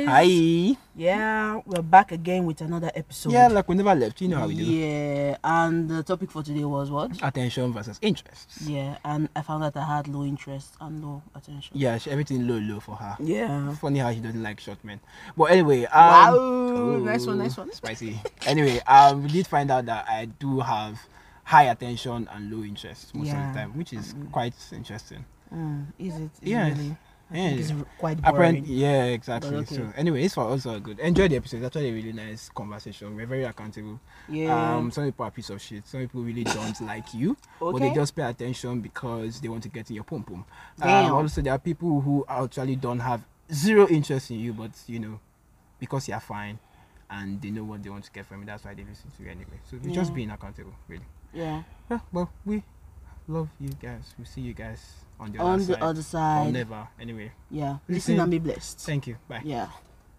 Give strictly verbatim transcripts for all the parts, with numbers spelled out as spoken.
Hi. Yeah, we're back again with another episode. Yeah, like we never left. You know how we do. Yeah, and the topic for today was what? Attention versus interest. Yeah, and I found that I had low interest and low attention. Yeah, she, everything low, low for her. Yeah. Funny how she doesn't like short men. But anyway, um, wow, oh, nice one, nice one. Spicy. Anyway, um, we did find out that I do have high attention and low interest most Yeah. of the time, which is quite interesting. Mm, is it? Is Yes. It really? I Yeah. think it's quite boring. Apparently, yeah, exactly. But okay. So anyway, it's for also good. Enjoy the episode. It's actually a really nice conversation. We're very accountable. Yeah. Um, some people are a piece of shit. Some people really don't like you, but Okay. they just pay attention because they want to get in your pom pom. Damn. Um, also, there are people who actually don't have zero interest in you, but you know, because you're fine, and they know what they want to get from you. That's why they listen to you anyway. So we're just Yeah. being accountable, really. Yeah. Yeah. Well, we love you guys. We'll see you guys on the On other the side. other Or side. never. Anyway. Yeah. Listen. Listen and be blessed. Thank you. Bye. Yeah.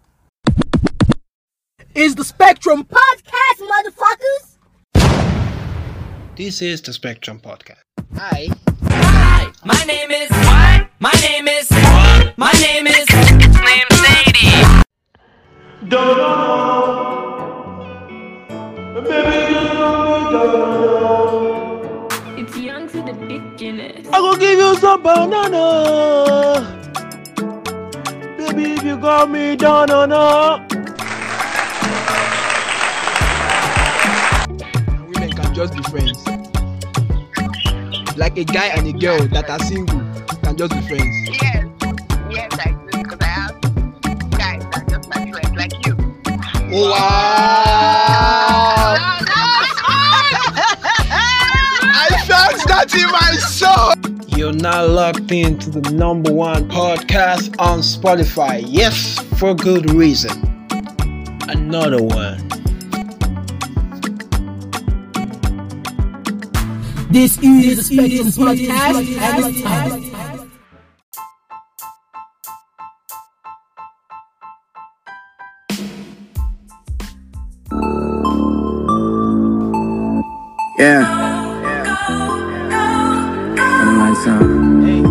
Is the Spectrum Podcast, motherfuckers? This is the Spectrum Podcast. Hi. Hi, my name is what? My name is what? My name is Slim Sadie. It's young to the beginners. I go give you some banana. Baby, if you got me down, no, no. Women can just be friends. Like a guy and a girl that are single can just be friends. Yes, yes, I do, because I have guys that are just my friends, like you. Wow! I felt that in my soul! You're now locked into the number one podcast on Spotify. Yes, for good reason. Another one. This is the Spectrum Podcast. And it's time. Yeah. Like some. Hey,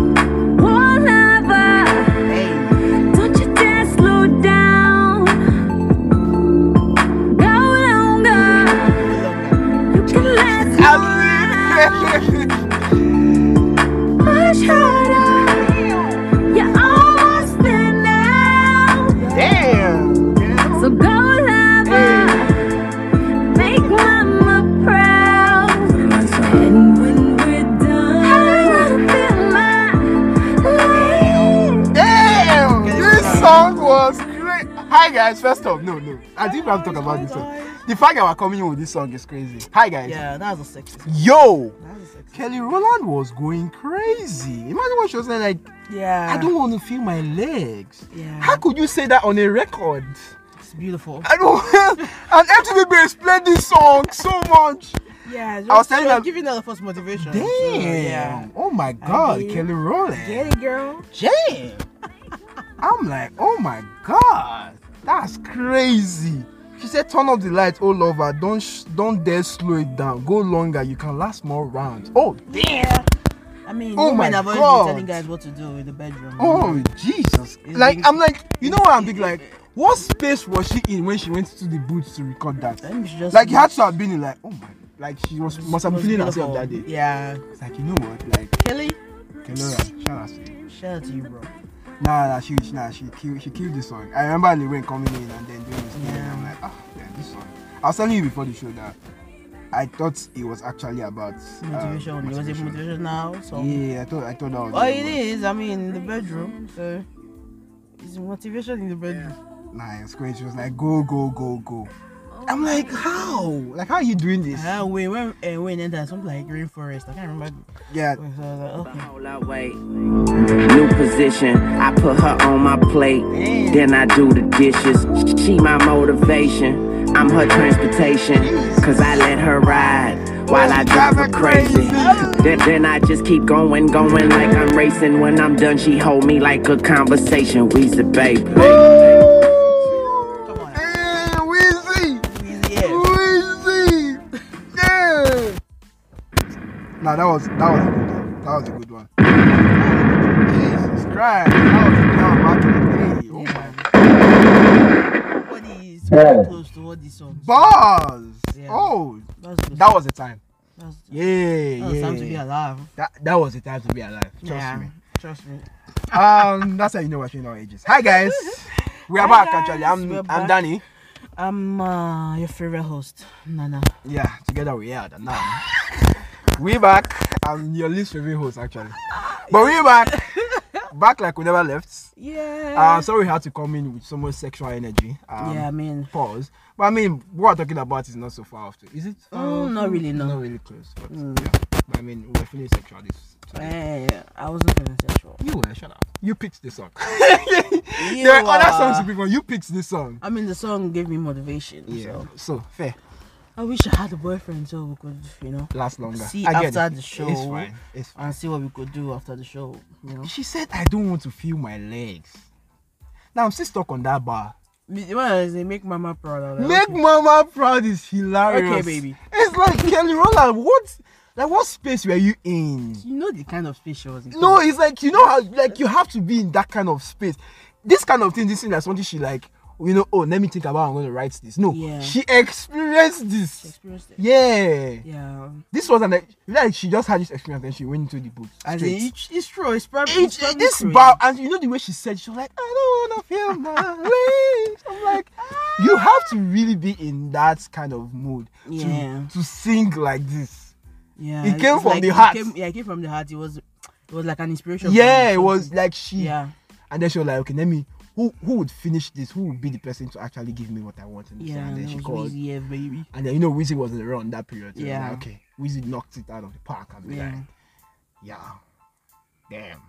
Hey. Don't you dare slow down. Go longer. You can let go. Push harder. You're almost there now. damn! So go lover. Make mama proud. Like some. And when we're done, I wanna feel my life. Damn! This song was great. Hi guys, first off, no, no. I think we have to talk about this song. The fact that we're coming in with this song is crazy. Hi guys. Yeah, that was a sexy. Yo! That was a sexy. Kelly Rowland was going crazy. Imagine what she was saying, like, Yeah. I don't want to feel my legs. Yeah. How could you say that on a record? It's beautiful. I don't and M T V Base played this song so much. Yeah. Just, I was telling she was them- giving her the first motivation. Damn. So, yeah. Oh my god, mean, Kelly Rowland. Get it, girl. Damn. I'm like, oh my god. That's crazy. She said, turn off the light, oh lover. Don't sh- don't dare slow it down. Go longer. You can last more rounds. Oh damn. I mean, Oh women my have always God. been telling guys what to do in the bedroom. Oh Jesus! It's Like big- I'm like, you know what I'm big like. What space was she in when she went to the booth to record that? I think she just Like you had to have been in like, oh my, like she was must have been was feeling herself beautiful. that day. Yeah. It's like you know what, like Kelly, Kelora, shout out to you. shout out to you, bro. Nah, nah, she, she, nah, she killed, she killed this song. I remember Lil coming in and then doing this thing. And I'm like, ah, yeah, this song. I was telling you before the show that I thought it was actually about um, Motivation. It was a motivation now. So. Yeah, I thought, I thought that was. Oh, it is. I mean, in the bedroom. So it's motivation in the bedroom. Nah, it's great. She was like, go, go, go, go. I'm like, how? Like, how are you doing this? Ah, when when uh, when entered something like rainforest. I can't remember. Yeah. So I was like, okay. Hold up, wait. New position, I put her on my plate. Then I do the dishes. She my motivation. I'm her transportation. Cause I let her ride while I drive her crazy. Then, then I just keep going, going like I'm racing. When I'm done, she hold me like a conversation. We said, baby. Come on. Hey, Weezy! Yeah. Weezy! Yeah! Nah, that was that was a good one. That was a good one. Jesus Christ! That was that was back in the day. Oh my God. very close to all these songs. Bars. Yeah. Oh, That's good. that was the time. That's the Yeah, that's yeah. time to be alive. That that was the time to be alive. Trust yeah, me. trust me. Um, that's how you know what you know ages. Hi guys, we are Hi, back. guys. Actually, I'm We're I'm back. Danny. I'm uh, your favorite host, Nana. Yeah, together we are the now. We back. I'm your least favorite host actually, but we back. Back like we never left. Yeah. Uh, sorry we had to come in with so much sexual energy. Um, yeah, I mean, Pause. But I mean, what we're talking about is not so far off. To, is it? far Mm, off? not really, no. Not really close. But Mm. yeah. But I mean, we're feeling sexual this. today. eh, I wasn't feeling sexual. You were. Shut up. You picked this song. You There are other are- songs to pick from. You picked this song. I mean, the song gave me motivation. Yeah. So So fair. I wish I had a boyfriend so we could, you know, Last longer. see I get after it. the show It's fine. It's fine. and see what we could do after the show. You know. She said, I don't want to feel my legs. Now I'm still stuck on that bar. What is it? Make mama proud. I'm like, Make okay. mama proud is hilarious. Okay, baby. It's like Kelly Rowland. What? Like what space were you in? You know the kind of space she was in. No, it's like you know how like you have to be in that kind of space. This kind of thing, this thing, that's something she like. You know, oh, let me think about. I'm going to write this. No, Yeah. she experienced She this. experienced it. Yeah. Yeah. This was an like she just had this experience and she went into the book. As straight. in, it's, it's true. It's probably, It's, it's probably this true. bar, and you know the way she said, she was like, I don't wanna feel my legs. I'm like, you have to really be in that kind of mood Yeah. to, to sing like this. Yeah. It came it's from like- the it heart. came- yeah, it came from the heart. It was, it was like an inspiration. Yeah, from it was something. like she, Yeah. and then she was like, okay, let me, who who would finish this? Who would be the person to actually give me what I want in this? Yeah. and then And she it was called, Weezy, yeah, baby. and then you know, Weezy was around that period. So yeah. Yeah. Like, okay, Weezy knocked it out of the park and be Yeah. like, yeah, damn.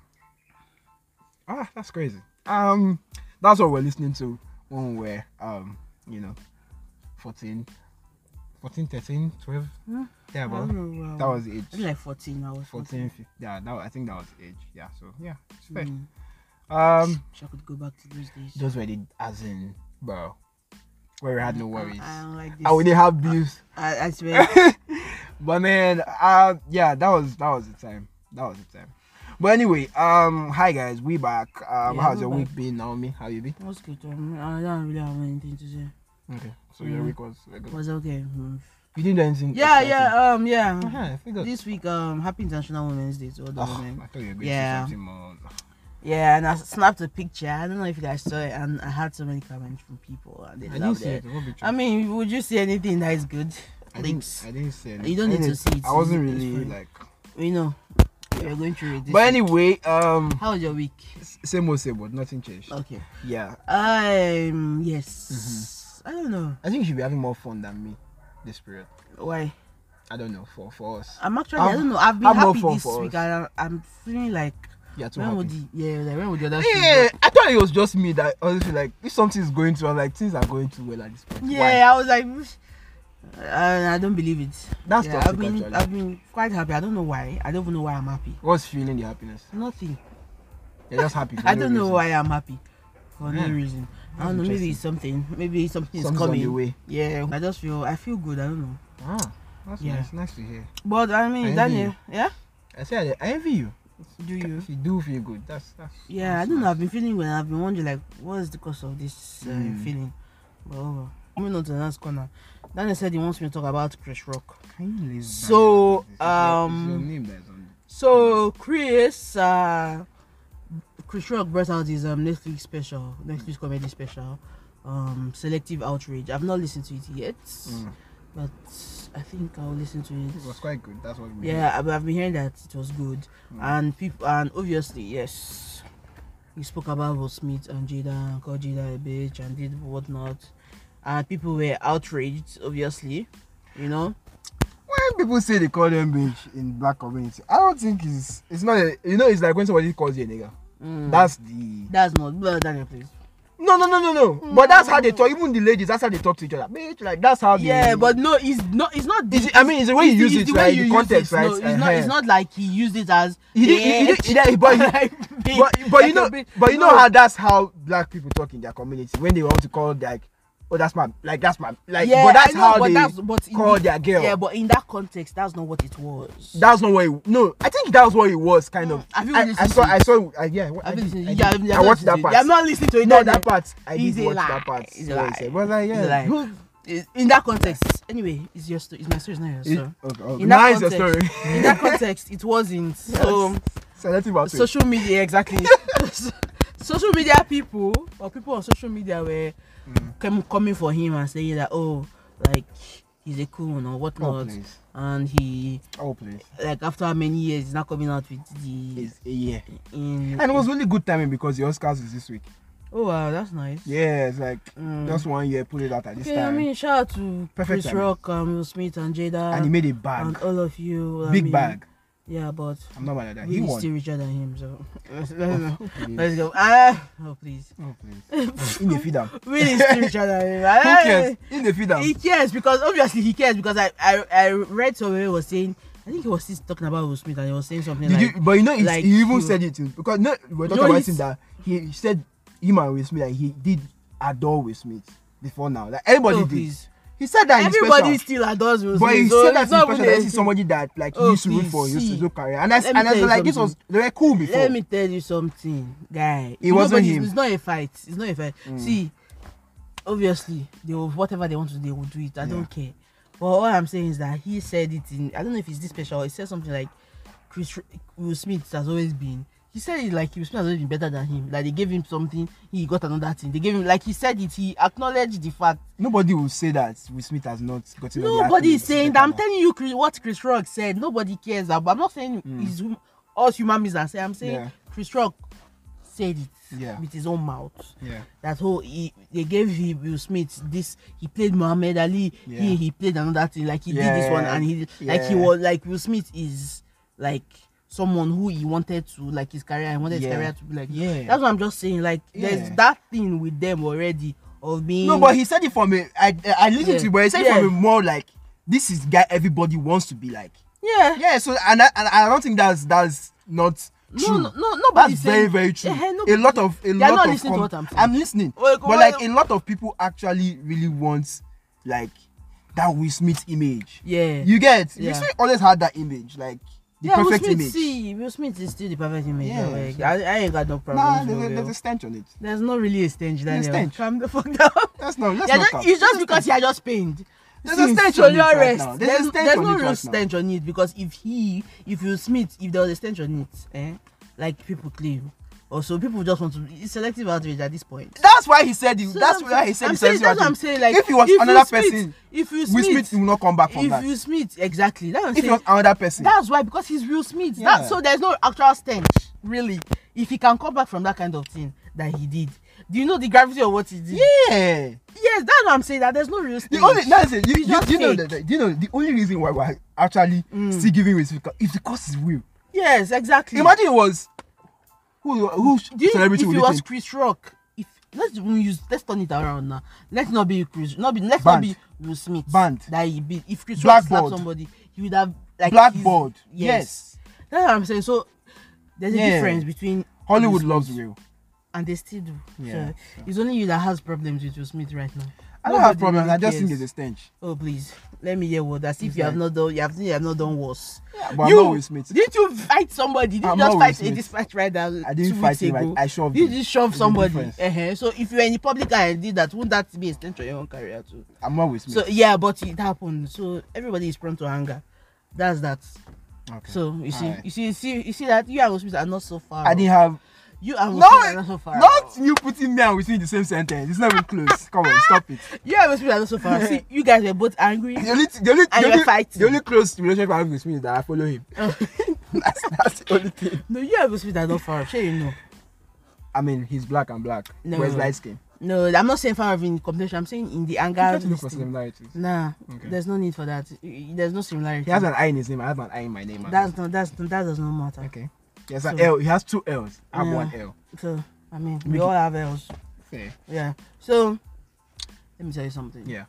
Ah, that's crazy. Um, that's what we're listening to when we were, um, you know, fourteen, fourteen, thirteen, twelve. Hmm? Yeah, I but don't know, that um, was the age. I think like fourteen. I was fourteen, fifteen. Yeah, that, I think that was the age. Yeah, so yeah, it's fair. Mm. Um, Wish I could go back to those days. those were the, as in, bro, where we had no I- worries. I, don't like this. And we didn't have bills. I, I swear. But man, uh, yeah, that was that was the time. That was the time. But anyway, um, hi guys, we back. Um, Yeah, how's we're your back. week been, Naomi? How you been? What's good? Um, I don't really have anything to say. Okay, so your Yeah. week was regular. Was okay. Mm. You didn't do anything? Yeah, exciting? yeah, um, yeah. Uh-huh, I figured. This week, um, Happy International Women's Day to all the Oh, women. I thought you were going Yeah. to say something more. Yeah, and I snapped a picture. I don't know if you guys saw it, and I had so many comments from people, and they I didn't loved see it. it. What picture? I mean, would you see anything that is good? I Links. didn't, I didn't see it. You don't need to see it. I wasn't It's really fine. like. We know you're going through it. This But week. anyway, um, How was your week? s- same old same old. Nothing changed. Okay. Yeah, Um. Yes. I don't know I think you should be having more fun than me this period. why. I don't know for for us. I'm actually. Have- I don't know. I've been have more happy fun this for week, us. and I- I'm feeling like Yeah, too when happy. would the yeah like, when would the other Yeah, I thought it was just me that honestly like if something is going to, I'm like things are going too well at this point. Yeah, I was like, uh, I don't believe it. That's yeah, toxic, I've been, actually. I've been quite happy. I don't know why. I don't even know why I'm happy. What's feeling the happiness? Nothing. You're just happy. For I no don't know reason. why I'm happy. For no Yeah. reason. I That's don't know. Maybe interesting. it's something. Maybe something's Something's on coming. the way. Yeah. I just feel. I feel good. I don't know. Ah, that's Yeah. nice. Nice to hear. But I mean, I envy Daniel. you. Yeah. I said I envy you. Do you? If you do feel good, that's that's. Yeah. that's I don't know. nice. I've been feeling when I've been wondering like, what is the cause of this uh, Mm. feeling? But over. Moving on to the next corner. Daniel said he wants me to talk about Chris Rock. Can you leave So, that? It's your- um, it's your name that's on. So Chris, uh, Chris Rock brought out his um, Netflix special, Netflix comedy special, um, Selective Outrage. I've not listened to it yet, Mm. but I think I'll listen to it. It was quite good. That's what we. Yeah, I've, I've been hearing that it was good, Mm. and people, and obviously, yes, he spoke about Will Smith and Jada, and called Jada a bitch, and did whatnot, and people were outraged, obviously, you know. When people say they call them bitch in black community, I don't think it's it's not a, you know it's like when somebody calls you a nigga. Mm. That's the That's not well, Daniel, please. no no no no no. But that's how they talk. Even the ladies, that's how they talk to each other. Bitch, like that's how. They, Yeah, but no, it's not. It's not. Is it- I mean, it's the way you use it's it, the way right? you The use context, it. right? No, it's not. It's Uh-huh. not like he used it as. He did, he, he did, he did, but, Like, but, but you like know, a bit- but you know no. how that's how black people talk in their community when they want to call like oh, that's my like that's my like. Yeah, but that's I know, how but they that's, but in call the- their girl. Yeah, but in that context, that's not what it was. That's not what. It, no, I think that was what it was kind of. Have you I, I listened saw. to I it? saw. I, yeah, I, Have you did, listened? I, Yeah, did. you I have watched not that listened part. to it. You have not listened to it. No, then. that part. I It's did a watch lie. that part. It's a Yeah, lie. it's a- But like, It's a yeah, lie. who- It's- in that context, anyway, it's your story. It's my story, it's not your it- story. okay, okay. In that Now it's your context, story. in that context, it wasn't. So Selective about it. social media, exactly. So- social media people or people on social media were Mm. com- coming for him and saying that, oh, like he's a coon or Oh whatnot, please. and he Oh please. like after how many years he's not coming out with the It's a year. in. And it was really good timing because the Oscars is this week. Oh wow, that's nice. Yeah, it's like Mm. just one year, put it out at this Okay, I time. mean, shout out to Perfect Chris timing. Rock, um, Will Smith, and Jada, and he made a bag. and all of you. I Big mean, bag. Yeah, but I'm not mad at that. we He is won. still richer than him, so let's, Oh, let's, please. let's go. Ah, oh please. Oh, please. In the feed him. We is still richer than him. Who cares? In the feed He him. cares because obviously he cares because I I, I read somewhere he was saying, I think he was still talking about Will Smith and he was saying something Did like, you, but you know, it's, like he even you- said it too, because no, we're You talking know, about he's- him that he, he said him and Will Smith, like he did adore Will Smith before now. Like everybody oh, did. please. He said that in Everybody special. still adores Will Smith. But he so said that it's in not special. even That a- is somebody that like he Oh, used to root please, for, he used to see. do career, and that's Let me and I tell was you like, this was something. they were cool before. Let me tell you something, guy. It wasn't Nobody- him. It's not a fight. It's not a fight. See, obviously, they will whatever they want to, do, they will do it. I Yeah. don't care. But all I'm saying is that he said it in. I don't know if it's this special. He said something like, Chris Will Smith has always been. He said it like Will Smith has always been better than him. Like they gave him something, he got another thing. They gave him like he said it. He acknowledged the fact. Nobody will say that Will Smith has not gotten. all the Nobody is accolades saying better that. I'm now. telling you, Chris, what Chris Rock said. Nobody cares about. I'm not saying it's hum- us human beings are saying. I'm saying Yeah. Chris Rock said it Yeah. with his own mouth. Yeah. That whole he, they gave him Will Smith this. He played Muhammad Ali. Yeah. He he played another thing. Like he did this one, Yeah. and he like he Yeah. was like Will Smith is like someone who he wanted to like his career. He wanted Yeah. his career to be like. Yeah. That's what I'm just saying. Like there's Yeah. that thing with them already of being. No, but he said it from a. I I listened Yeah. to it, but he said Yeah. it from a more like this is guy everybody wants to be like. yeah. Yeah. So and I, and I don't think that's that's not No, true. no, no, nobody's That's very saying- very true. Yeah, a nobody- lot of a They are lot not of listening to what I'm saying. I'm listening, Well, but well, like well- a lot of people actually really want like that Will Smith image. Yeah. You get Yeah. Will Smith always had that image, like the yeah, Will perfect Smith, image. see, Will Smith is still the perfect image. Yeah, Like, so- I, I ain't got no problem. Nah, with there's, a, Will. there's a stench on it. There's not really a stench, Daniel. stench. Calm the fuck down. That's not. That's Yeah, not. just, cap. it's just There's a because stench. you are just pained. There's a See, stench so on it your right rest. now. There's a There's, stench there's on no it real right now. stench on it because if he, if Will Smith, if there was a stench on it, eh, like people claim, also people just want to. It's selective outrage at this point. That's why he said it. So that's I'm- why he said I'm it. saying, that's what I'm saying. Like if he was Will another Smith- person, if Will Will Smith, Smith will not come back from if that. Will Smith, exactly. That's what I'm If he saying. was another person, That's why, because he's Will Smith. Yeah. That, so there's no actual stench, really. If he can come back from that kind of thing that he did, do you know the gravity of what he did? yeah. Yes, that's what I'm saying. That there's no real The stench. only that's it. You, It's you, just you know fake. that you know the only reason why we're actually Mm. still giving with because if the cost is real. Yes, exactly. Imagine it was who who do you, celebrity if would it you was think? Chris Rock, if let's even use let's turn it around now. Let's not be Chris. Not be let's Banned. not be Will Smith. Banned. That he be if Chris Rock slapped Blackballed. somebody, he would have like Blackballed. his- Yes. That's what I'm saying. So there's a Yeah. difference between Hollywood Will loves Smith, real. and they still do. Yeah, So it's only you that has problems with Will Smith right now. I don't have Nobody problems. really I just cares. think it's a stench. Oh please, let me hear what. As if It's you have like- not done, you have, you have not done worse. Yeah, but you I'm not Will Smith. didn't you fight somebody? Did you I'm just not Will fight a Smith. dispatch rider I two didn't fight weeks him. ago? I, I shoved You him. just shove There's a somebody. difference. Uh-huh. So if you're in the public eye and did that, wouldn't that be a stench on your own career too? I'm not Will Smith. So yeah, but it happened. So everybody is prone to anger. That's that. okay. So you see, Alright. you see, you see, you see that you and Will Smith are not so far. I off. didn't have. You and Will No, Smith are not so far. not off. you putting me and Will Smith in the same sentence. It's not even close. Come on, stop it. You and Will Smith are not so far. See, you guys were both angry. The only, the only, And the you were only, fighting. the only close relationship I have with Smith is that I follow him. that's, that's the only thing. No, you and Will Smith are not far. Sure, you know. I mean, he's black and black. No. But he's light skin. No, I'm not saying far of in competition. I'm saying in the anger. Try to look for listing. similarities. Nah, Okay. there's no need for that. There's no similarity. He has an I in his name. I have an I in my name. as That's well. not. That's that does not matter. okay. He has an So- L. He has two L's. I have Yeah. one L. So I mean, we Make all it- have L's. Fair. Yeah. So let me tell you something. Yeah.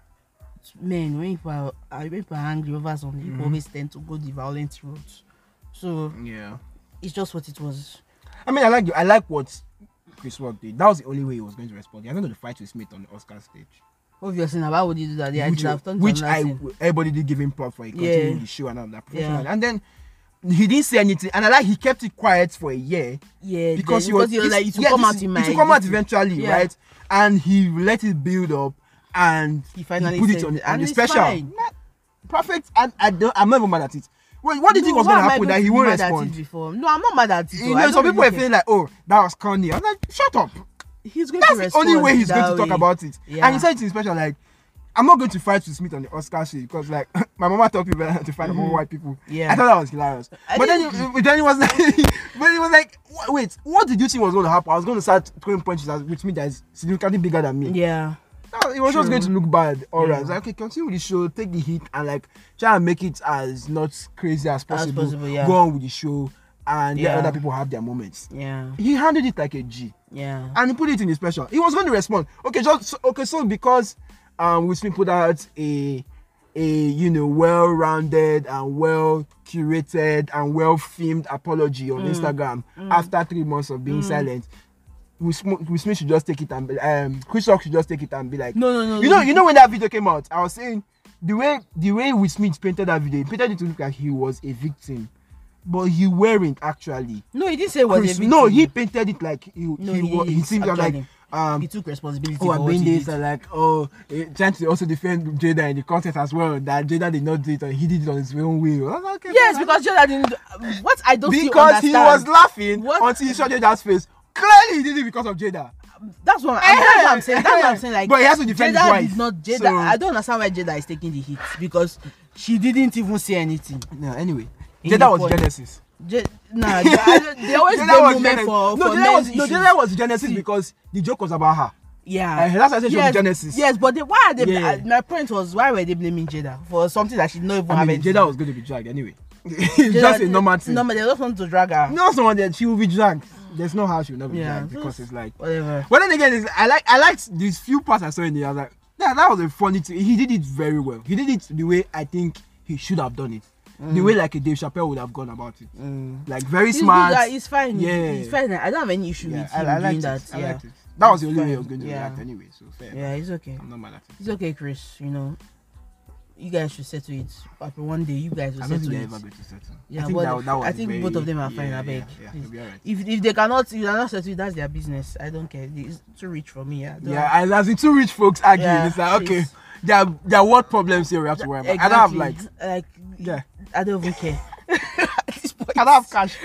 Men, when people are uh, when people are angry over something, people Mhm. always tend to go the violent route. So Yeah. it's just what it was. I mean, I like I like what Chris Rock did. That was the only way he was going to respond. He was not going to fight with Smith on the Oscar stage. Obviously, now why would you do that? Yeah, I which, should have done which another I thing. everybody did give him props for. He continued Yeah. the show and all that professional. Yeah. And then he didn't say anything, and I like he kept it quiet for a year Yeah, because then- he was, he was like, it will yeah, come this out is- in it my. will come out this- eventually, Yeah. right? And he let it build up, and He finally put it said on, it, on and the it's special. fine. Nah, perfect, and I don't, I'm not even mad at it. Wait, what did you think No, was why going to am I happen? going That to he be won't mad at it respond. before? No, I'm not mad at it. You though. know, I some don't people really are care. feeling like, oh, that was corny. I'm like, shut up. He's going That's to the respond. only way he's going to that talk way. about it. Yeah. And he said it in special, like, I'm not going to fight with Smith on the Oscar shit because, like, my mama taught people to fight among white people. Yeah. I thought that was hilarious. I but then, didn't- it, then it was like, but it was like, wha- wait, what did you think was going to happen? I was going to start throwing punches at with me that is significantly bigger than me. Yeah. No, it was just True. going to look bad. All right, Yeah. It's like, okay, continue with the show, take the hit, and like try and make it as not crazy as possible. possible, yeah. Go on with the show, and let Yeah. other people have their moments. Yeah. He handled it like a G. Yeah. And he put it in the special. He was going to respond. Okay, just so, okay. So because um, Will Smith put out a a you know well-rounded and well curated and well filmed apology on Instagram after three months of being silent, Will Smith, Will Smith should just take it and be, um, Chris Rock should just take it and be like, No, no, no. you know, you know when that video came out, I was saying the way the way Will Smith painted that video, he painted it to look like he was a victim, but he weren't actually. No, he didn't say it was Chris- a victim. no, he painted it like he No, he, he was. He is, seemed like actually. um. He took responsibility Oh, for I'm what doing he this did. and like oh, eh, trying to also defend Jada in the contest as well. That Jada did not do it, and he did it on his own way. I was like, okay, Yes, fine. because Jada didn't. What I don't still because he understand. was laughing What? until he saw Jada's face. Clearly, he did it because of Jada. That's what, I'm, that's what I'm saying. That's what I'm saying. Like, But he has to defend his Jada wife, did not. Jada, so- I don't understand why Jada is taking the hit because she didn't even say anything. No, anyway, In Jada the was point. Genesis. J- nah, J- I- they always Jada blame was women Genesis. for no, for Jada men's was, no, issues. Jada was Genesis See, because the joke was about her. yeah, Uh, that's why I said she was yes, Genesis. Yes, but they, why are they? Yeah. uh, my point was why were they blaming Jada for something that she didn't even I have? mean, anything- Jada was going to be dragged anyway. it's Jada- just a normal thing. Normal, they just want to drag her. No, someone that she will be dragged. There's no how she will not be Yeah, dragged because it's like. Whatever. But then again, it's, I like I liked these few parts I saw in there. I was like, yeah, that was a funny thing. He did it very well. He did it the way I think he should have done it. The way like a Dave Chappelle would have gone about it. Mm. Like very He's smart. good, uh, It's fine. Yeah. He's fine. I don't have any issue yeah, with I, him I doing liked that. it. I yeah. liked it. That was the It's only way I fine. was going to Yeah. react anyway. So fair. Yeah, it's okay. I'm not mad at it. It's okay, Chris. You know, you guys should settle it. After one day, you guys will I don't settle think they're it. ever going to settle. Yeah, I think but that, that was I think very, both of them are fine. yeah, I beg. Yeah, yeah, Please. it'll be alright. If if they cannot, if they are not settle it, that's their business. I don't care. It's too rich for me. I don't Yeah, and as the two rich folks arguing, Yeah, it's like okay, please. there are, there are what problems here we have to worry about. I don't have like, Exactly. like yeah, I don't even care. At this point, I don't have cash.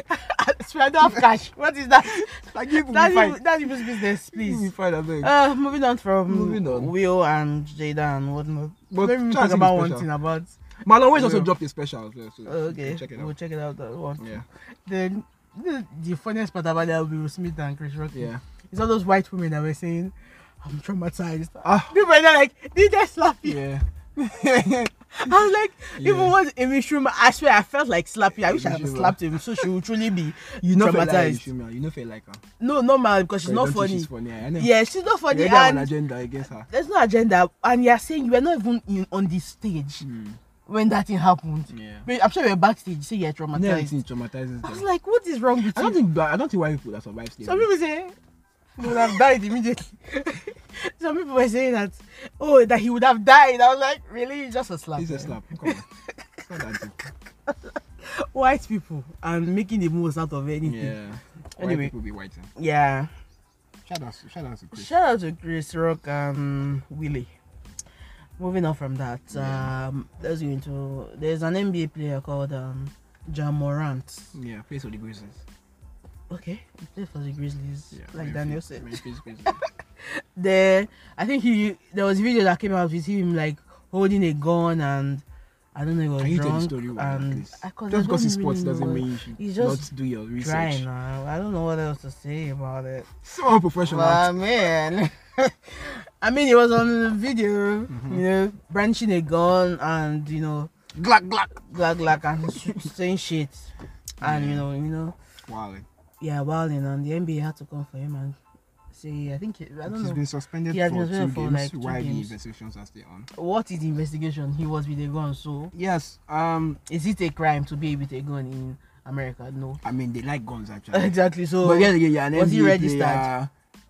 I don't have cash. What is that? Like you will be That's fine. even- that's people's business, You will be please. fine, I beg. Uh, moving on from Moving on. Will and Jada and whatnot. But Let me try and talk see the about one special. thing about. Marlon Wayne also Yeah. dropped a special as well, so Oh, okay, check it we'll out. check it out. That one. Yeah, Then the, the funniest part about that will be Will Smith and Chris Rock. yeah. It's all those white women that were saying, "I'm traumatized." Ah, People were like, "Did they slap you?" yeah. I was like, Yeah. even when Amy Schumer, I swear I felt like slapping. I wish I Amy had Schumer. slapped him so she would truly be You know, feel like traumatized. you, you know, feel like her. No, no, man, because she's But not you don't think funny. She's funny. I know. Yeah, she's not funny. You already have an And agenda against her. there's no agenda. And you're saying you were not even in, on the stage Hmm. when that thing happened. Yeah. But I'm sure you're backstage. You say you're I never traumatized. seen it traumatizes I was them. like, what is wrong with I you? don't think I don't think white people that survive slavery. Some people say he would have died immediately. Some people were saying that, oh, that he would have died. I was like, really? It's just a slap. It's a man. slap. Come on. It's not that deep. White people and making the most out of anything. Yeah. Anyway. White people be white. Yeah. Shout out, shout out to Chris. Shout out to Chris Rock and Willie. Moving on from that, Yeah. um, let's go into. There's an N B A player called um, Ja Morant. Yeah, plays for the Grizzlies. Okay, he plays for the Grizzlies, Yeah, like Memphis- Daniel said. Memphis Grizzlies. There, I think he there was a video that came out with him like holding a gun and I don't know, he was Can you tell the drunk story well, and please? I, 'cause I Just because don't it's sports really doesn't know. mean you should He's just not do your research. Trying now. I don't know what else to say about it. So unprofessional. Well, man. I mean, he was on the video, Mm-hmm. you know, branching a gun and, you know, Glack glack. glad glad and sh- saying shit. And, you know, you know, Wow. yeah, wilding. And the N B A had to come for him and say, I think, he- I don't He's know. been suspended He has for been two suspended for, games like, two while the games. investigations are still on. What is the investigation? He was with a gun, so Yes. Um. is it a crime to be with a gun in America? No. I mean, they like guns actually. Exactly. So, But yeah, yeah, yeah. An was he N B A registered? player,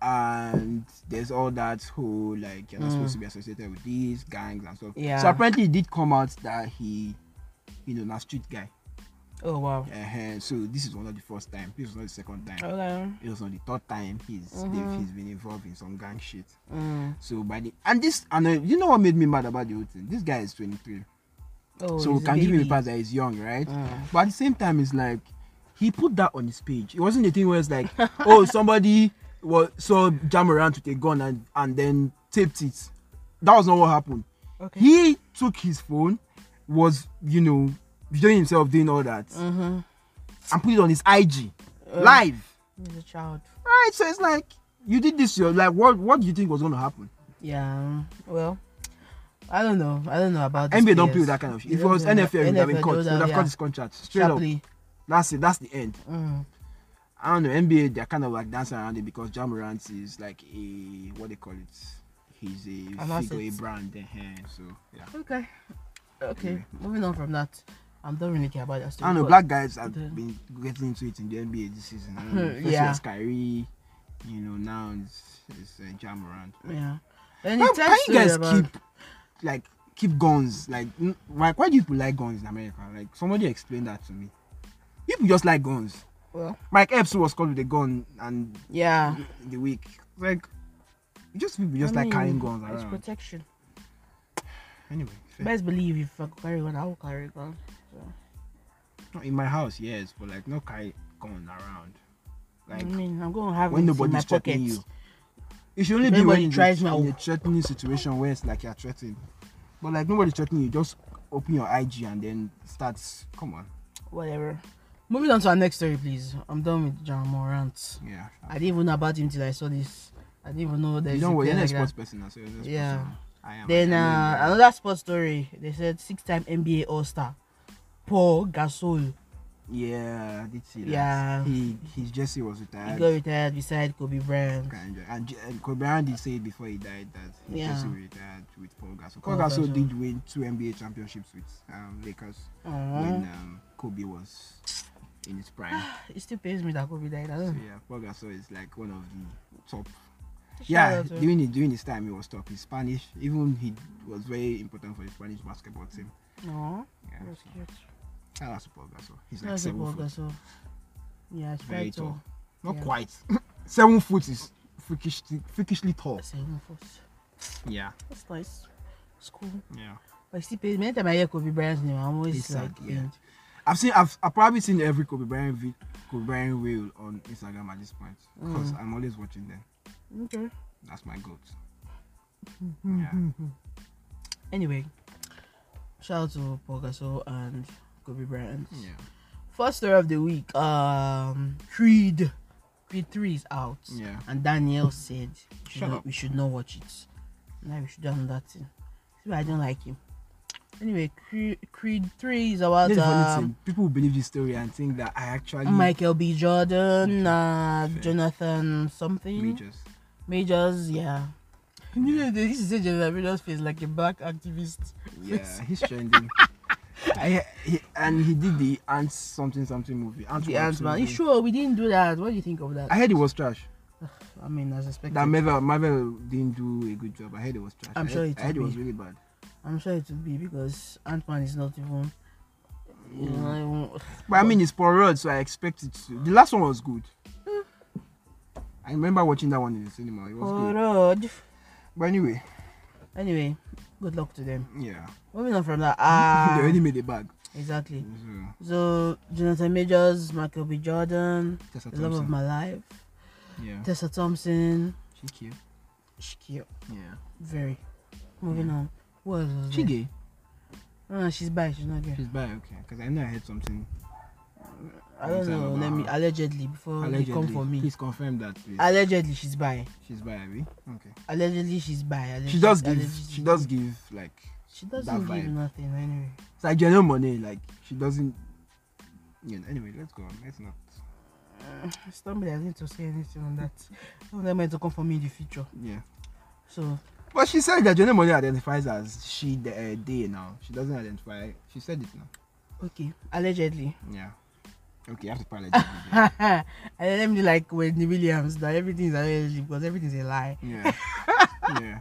and there's all that whole like you're not supposed to be associated with these gangs and stuff. Yeah. So apparently it did come out that he, you know, not street guy. Oh wow. Uh-huh. So this is one of the first time. This was not the second time. Okay. It was not the third time he's Mhm. he's been involved in some gang shit. Mm. So by the and this and uh, you know what made me mad about the whole thing? This guy is twenty-three. Oh, so he's a can give him a baby. pass that he's young, right? Mm. But at the same time, it's like he put that on his page. It wasn't a thing where it's like, oh, somebody was saw jam around with a gun and and then taped it. That was not what happened. Okay. He took his phone, was you know videoing himself doing all that, Mm-hmm. and put it on his I G Uh. live. He's a child. Right? So it's like you did this. You're like, what? What do you think was going to happen? Yeah. Well, I don't know. I don't know about this. N B A don't play with that kind of shit. If it was N F L, he would have been cut. He would have yeah. cut his contract straight up. Sharply. That's it. That's the end. Mm. I don't know. N B A, they're kind of like dancing around it because Ja Morant is like a what they call it. He's a An figure, a asset. brand. Uh, so yeah. Okay. Okay. Anyway. Moving on from that, I don't really care about that I story. don't know. but- Black guys have the- been getting into it in the N B A this season. I don't know. First Yeah. was Kyrie. You know now it's, it's uh, Ja Morant. Yeah. Then How it can tells you guys about- keep like keep guns? Like n- why why do people like guns in America? Like somebody explain that to me. People just like guns. Well, Mike Epps was caught with a gun and yeah. in the week. Like just people just I like mean, carrying guns It's around. protection. Anyway, fair. Best believe if I could carry one, I will carry one. Not in my house, yes, but like no carry gun around. Like I mean, I'm going to have when it in my nobody's pocket. threatening you. It should only If be when anybody in, tries a, me, I in will- a threatening situation where it's like you're threatened. But like nobody's threatening you, just open your I G and then start. Come on, Whatever. Moving on to our next story, please. I'm done with John Morant. yeah. I didn't even know about him till I saw this. I didn't even know there's You don't a worry, player you're not a like sports that. person, so you're not a sports Yeah. person. I am. Then I know uh, you are. another sports story. They said six-time N B A All-Star Paul Gasol. Yeah, I did see that. Yeah. He his jersey was He retired. got retired beside Kobe Bryant. And, and, J- and Kobe Bryant did say it before he died that his Yeah. jersey was retired with Paul Gasol. Paul Paul Gasol Gasol. did win two N B A championships with um, Lakers Aww. when um, Kobe was in his prime. It still pains me that Kobe died. I So don't know. yeah, Paul Gasol is like one of the top. Shout Yeah, out to him. during his, during his time he was top. He's Spanish. Even he was very important for the Spanish basketball team. Aw, Yeah, that's so, cute. shout out to Paul Gasol. He's like That's a seven Paul foot. Gasol. Yeah, it's Very very tall. tall. Not Yeah. quite. seven foot is freakishly, freakishly tall. Seven foot. Yeah, That's nice. It's cool. yeah. But it still pains me. Anytime I hear Kobe Bryant's name, I'm always It's like, sad, yeah. pained. I've seen. I've, I've probably seen every Kobe Bryant vid, Kobe Bryant reel on Instagram at this point because Mm. I'm always watching them. Okay. That's my goat. Mm-hmm. Yeah. Anyway, shout out to Paul Gasol and Kobe Bryant. Yeah. First story of the week. Um, Creed. Creed three is out. Yeah. And Danielle said we should Shut not- up. we should not watch it. Now we should do another thing. See why I don't like him. Anyway, Creed, Creed three is about That's the funny um, thing. People will believe this story and think that I actually Michael B. Jordan, uh, Fair. Jonathan something. Majors. Majors, yeah. You know, they used to say Jonathan Majors face like a black activist. Yeah, he's trending. I, he, and he did the Ant something something movie. Ant The One, Ant two, Man. three. Sure, we didn't do that. What do you think of that? I heard it was trash. I mean, as expected. That Marvel, Marvel didn't do a good job. I heard it was trash. I'm I sure heard, it I heard it will was be. really bad. I'm sure it would be because Ant Man is not even. You know, not even- But I mean, it's Paul Rudd, so I expect it to. The last one was good. I remember watching that one in the cinema. It was Oh, good. Lord. But anyway, Anyway, good luck to them. yeah. Moving on from that. they Ah, already made a bag. exactly. So, So, Jonathan Majors, Michael B. Jordan, Tessa The Love of Thompson. My Life, Yeah. Tessa Thompson, She cute. she's cute. Yeah. Very. Moving on. What else was She there? gay. No, she's bi. She's not gay. She's bi, okay. Because I know I heard something. I don't Sometime know. about Let me her. allegedly before Allegedly. they come for me. Please confirm that, please. Allegedly, she's bi. She's bi, Abby. Okay. Allegedly, she's bi. Allegedly, She does give. allegedly- She does give like. She doesn't that give vibe. nothing anyway. It's like general money. Like she doesn't. Yeah. Anyway, let's go on. Let's not. Somebody has need to say anything on that. Don't let me to come for me in the future. Yeah. So But she said that general money identifies as she the uh, day now. She doesn't identify. She said it now. okay, allegedly. Yeah. Okay, you have to pilot that video. And then let me do like Wendy Williams that everything is allegedly because everything's a lie. Yeah. Yeah.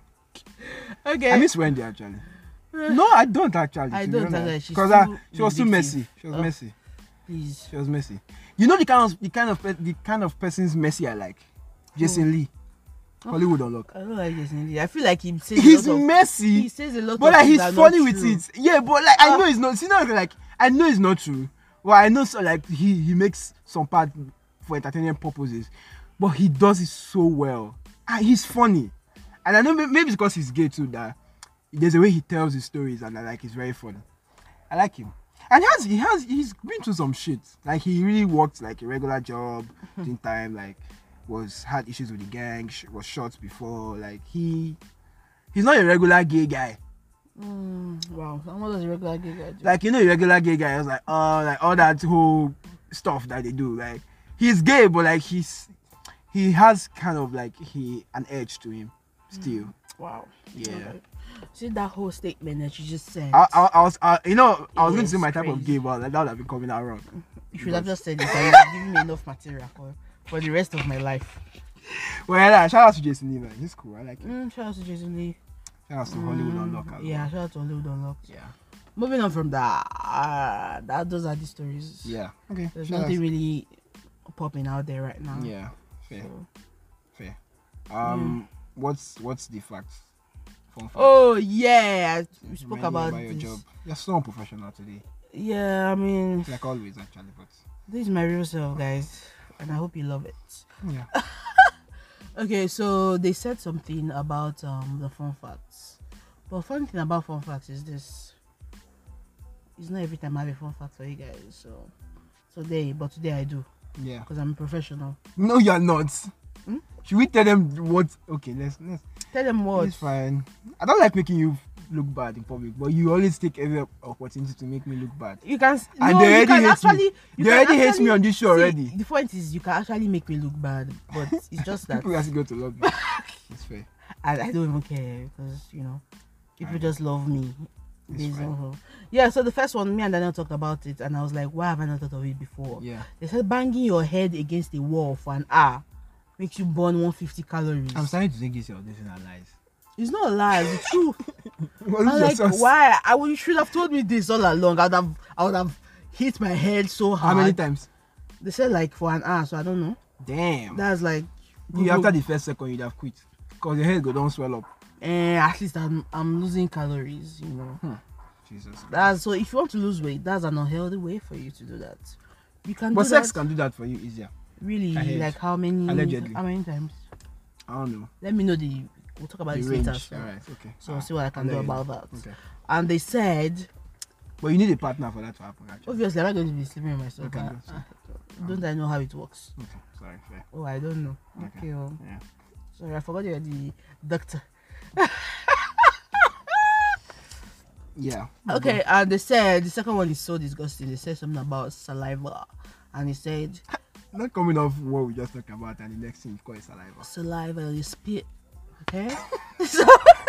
Okay. I miss Wendy actually. No, I don't actually. I to be don't honest. actually. She's Because uh, too she was too vindictive. messy. She was Oh. messy. Please. She was messy. You know the kind of the kind of pe- the kind of person's messy I like. Jason Lee. Hollywood Unlocked. I don't like Jason Lee. I feel like he says He's a lot of, messy. he says a lot But of like things he's that are funny not with true. it. Yeah, but like I Ah. know it's not. See, not like I know it's not true. Well, I know so like he he makes some part for entertainment purposes, but he does it so well. And he's funny, and I know may- maybe it's because he's gay too that there's a way he tells his stories and I like it's very funny. I like him, and he has he has he's been through some shit. Like he really worked like a regular job, in time like was had issues with the gang, sh- was shot before. Like he he's not a regular gay guy. Mm, wow, someone does a regular gig. I do. Like you know, a regular gay guy was like, oh, like all that whole stuff that they do. Like he's gay, but like he's he has kind of like he an edge to him still. Wow. Yeah. Okay. See that whole statement that you just said. I, I, I was, I, you know, I was going to Yes, say my type of crazy. gay, but like, that would have been coming out wrong. you should have just said it. And you have given me enough material for for the rest of my life. Well, yeah, shout out to Jason Lee, man. He's cool. I like him. Mm, shout out to Jason Lee. Shout out to Hollywood Mm, Unlocked. as Yeah, well. shout out to Hollywood Unlocked. Yeah. Moving on from that, uh, that those are the stories. Yeah. Okay. There's shout nothing out. really popping out there right now. Yeah. Fair. So- Fair. Um, what's what's the facts? Fun facts. Oh yeah, we spoke Remind me about, your this. job. You're so unprofessional today, Yeah, I mean, like always, actually. But this is my real self, guys, and I hope you love it. yeah. Okay, so they said something about um the fun facts, but funny thing about fun facts is this: it's not every time I have a fun fact for you guys. So, today, but today I do Yeah. because I'm a professional. No, you're not. Hmm? Should we tell them what? Okay, let's let's. Tell them what. It's fine. I don't like making you look bad in public, but you always take every opportunity to make me look bad. You can s- And no, they you already can hate actually, me. you They can already hate actually- me on this show see, already. The point is, you can actually make me look bad, but it's just that People actually go to love you. It's fair. I, I don't even care because you know people Right. just love me. It's Based fine. on who- Yeah, so the first one, me and Daniel talked about it, and I was like, why have I not thought of it before? Yeah. They said banging your head against a wall for an hour makes you burn one hundred fifty calories. I'm starting to think this your this is a lies. It's not a lie, it's the truth. What I'm is like, your source? why? I would, you should have told me this all along. I would have, I would have hit my head so How hard. many times? They said like for an hour, so I don't know. Damn. That's like, You after the first second you'd have quit. Cause your head go don't swell up. eh, at least I'm, I'm losing calories, you know. Jesus. That's so if you want to lose weight, that's an unhealthy way for you to do that. You can But do sex that. can do that for you easier. Really, I heard. like how many? Allegedly. How many times? I don't know. Let me know the. We'll talk about The this range. later. So, Alright, okay. so Ah, see what I can do allegedly. about that. Okay. And they said, But you need a partner for that to happen actually. obviously, I'm not going to be sleeping with myself. Okay, but, good. uh, don't I know how it works? Okay, sorry, fair. Oh, I don't know. Okay. Okay. oh. Yeah. Sorry, I forgot you're the doctor. Yeah. Okay, and they said the second one is so disgusting. They said something about saliva, and he said Not coming off what we just talked about and the next thing you call it saliva. saliva, you spit. Okay. so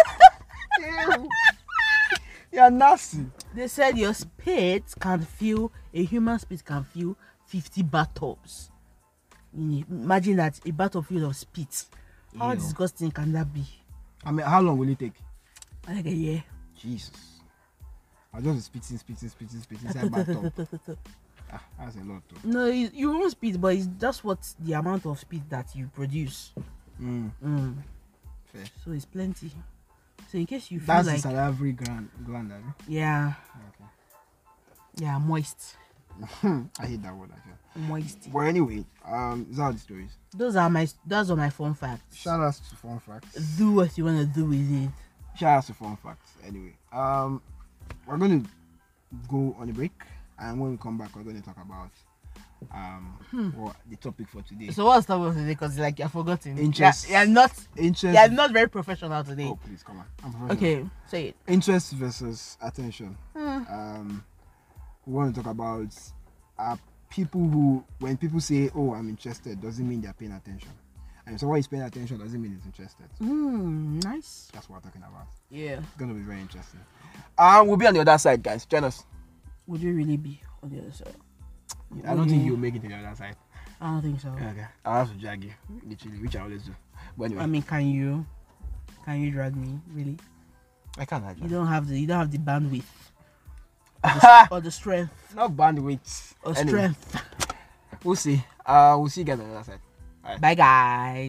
You're nasty. they said your spit can fill a human spit can fill fifty bathtubs. Mm, Imagine that a bathtub full of spit. How Ew. disgusting can that be? I mean, how long will it take? Like a year. Jesus. I was just spitting, spitting, spitting, spitting inside bathtub. Ah, that's a lot though. No, you, you won't spit, but it's just what the amount of spit that you produce. Mm, Mm. fair. So it's plenty. So in case you feel That's like the salivary gland, gland abi? yeah, Okay. yeah, moist, I hate that word actually. moist. But anyway, um, these are the stories. Those are my those are my fun facts. Shout outs to fun facts. Do what you wanna do with it. Shout outs to fun facts. Anyway, um, we're going to go on a break, and when we come back, we're going to talk about um what the topic for today. So what's the topic today? Because like you're forgotten. Interest. You're, you're not. Interest. You're not very professional today. Oh, please come on. I'm professional. Okay, say it. Interest versus attention. Hmm. Um, we want to talk about uh, people who, when people say, "Oh, I'm interested," doesn't mean they're paying attention. And someone is paying attention doesn't mean he's interested. Hmm. Nice. That's what we're talking about. Yeah. It's gonna be very interesting. Um, we'll be on the other side, guys. Join us. Would you really be on the other side? I don't think Okay. you'll make it to the other side. I don't think so. Okay, I'll have to drag you, literally, which I always do. But anyway, I mean, can you? Can you drag me? Really? I can't You actually. don't have the. You don't have the bandwidth or the, or the strength Not bandwidth. or Anyway, strength. we'll see. Uh, we'll see you guys on the other side. Bye, guys.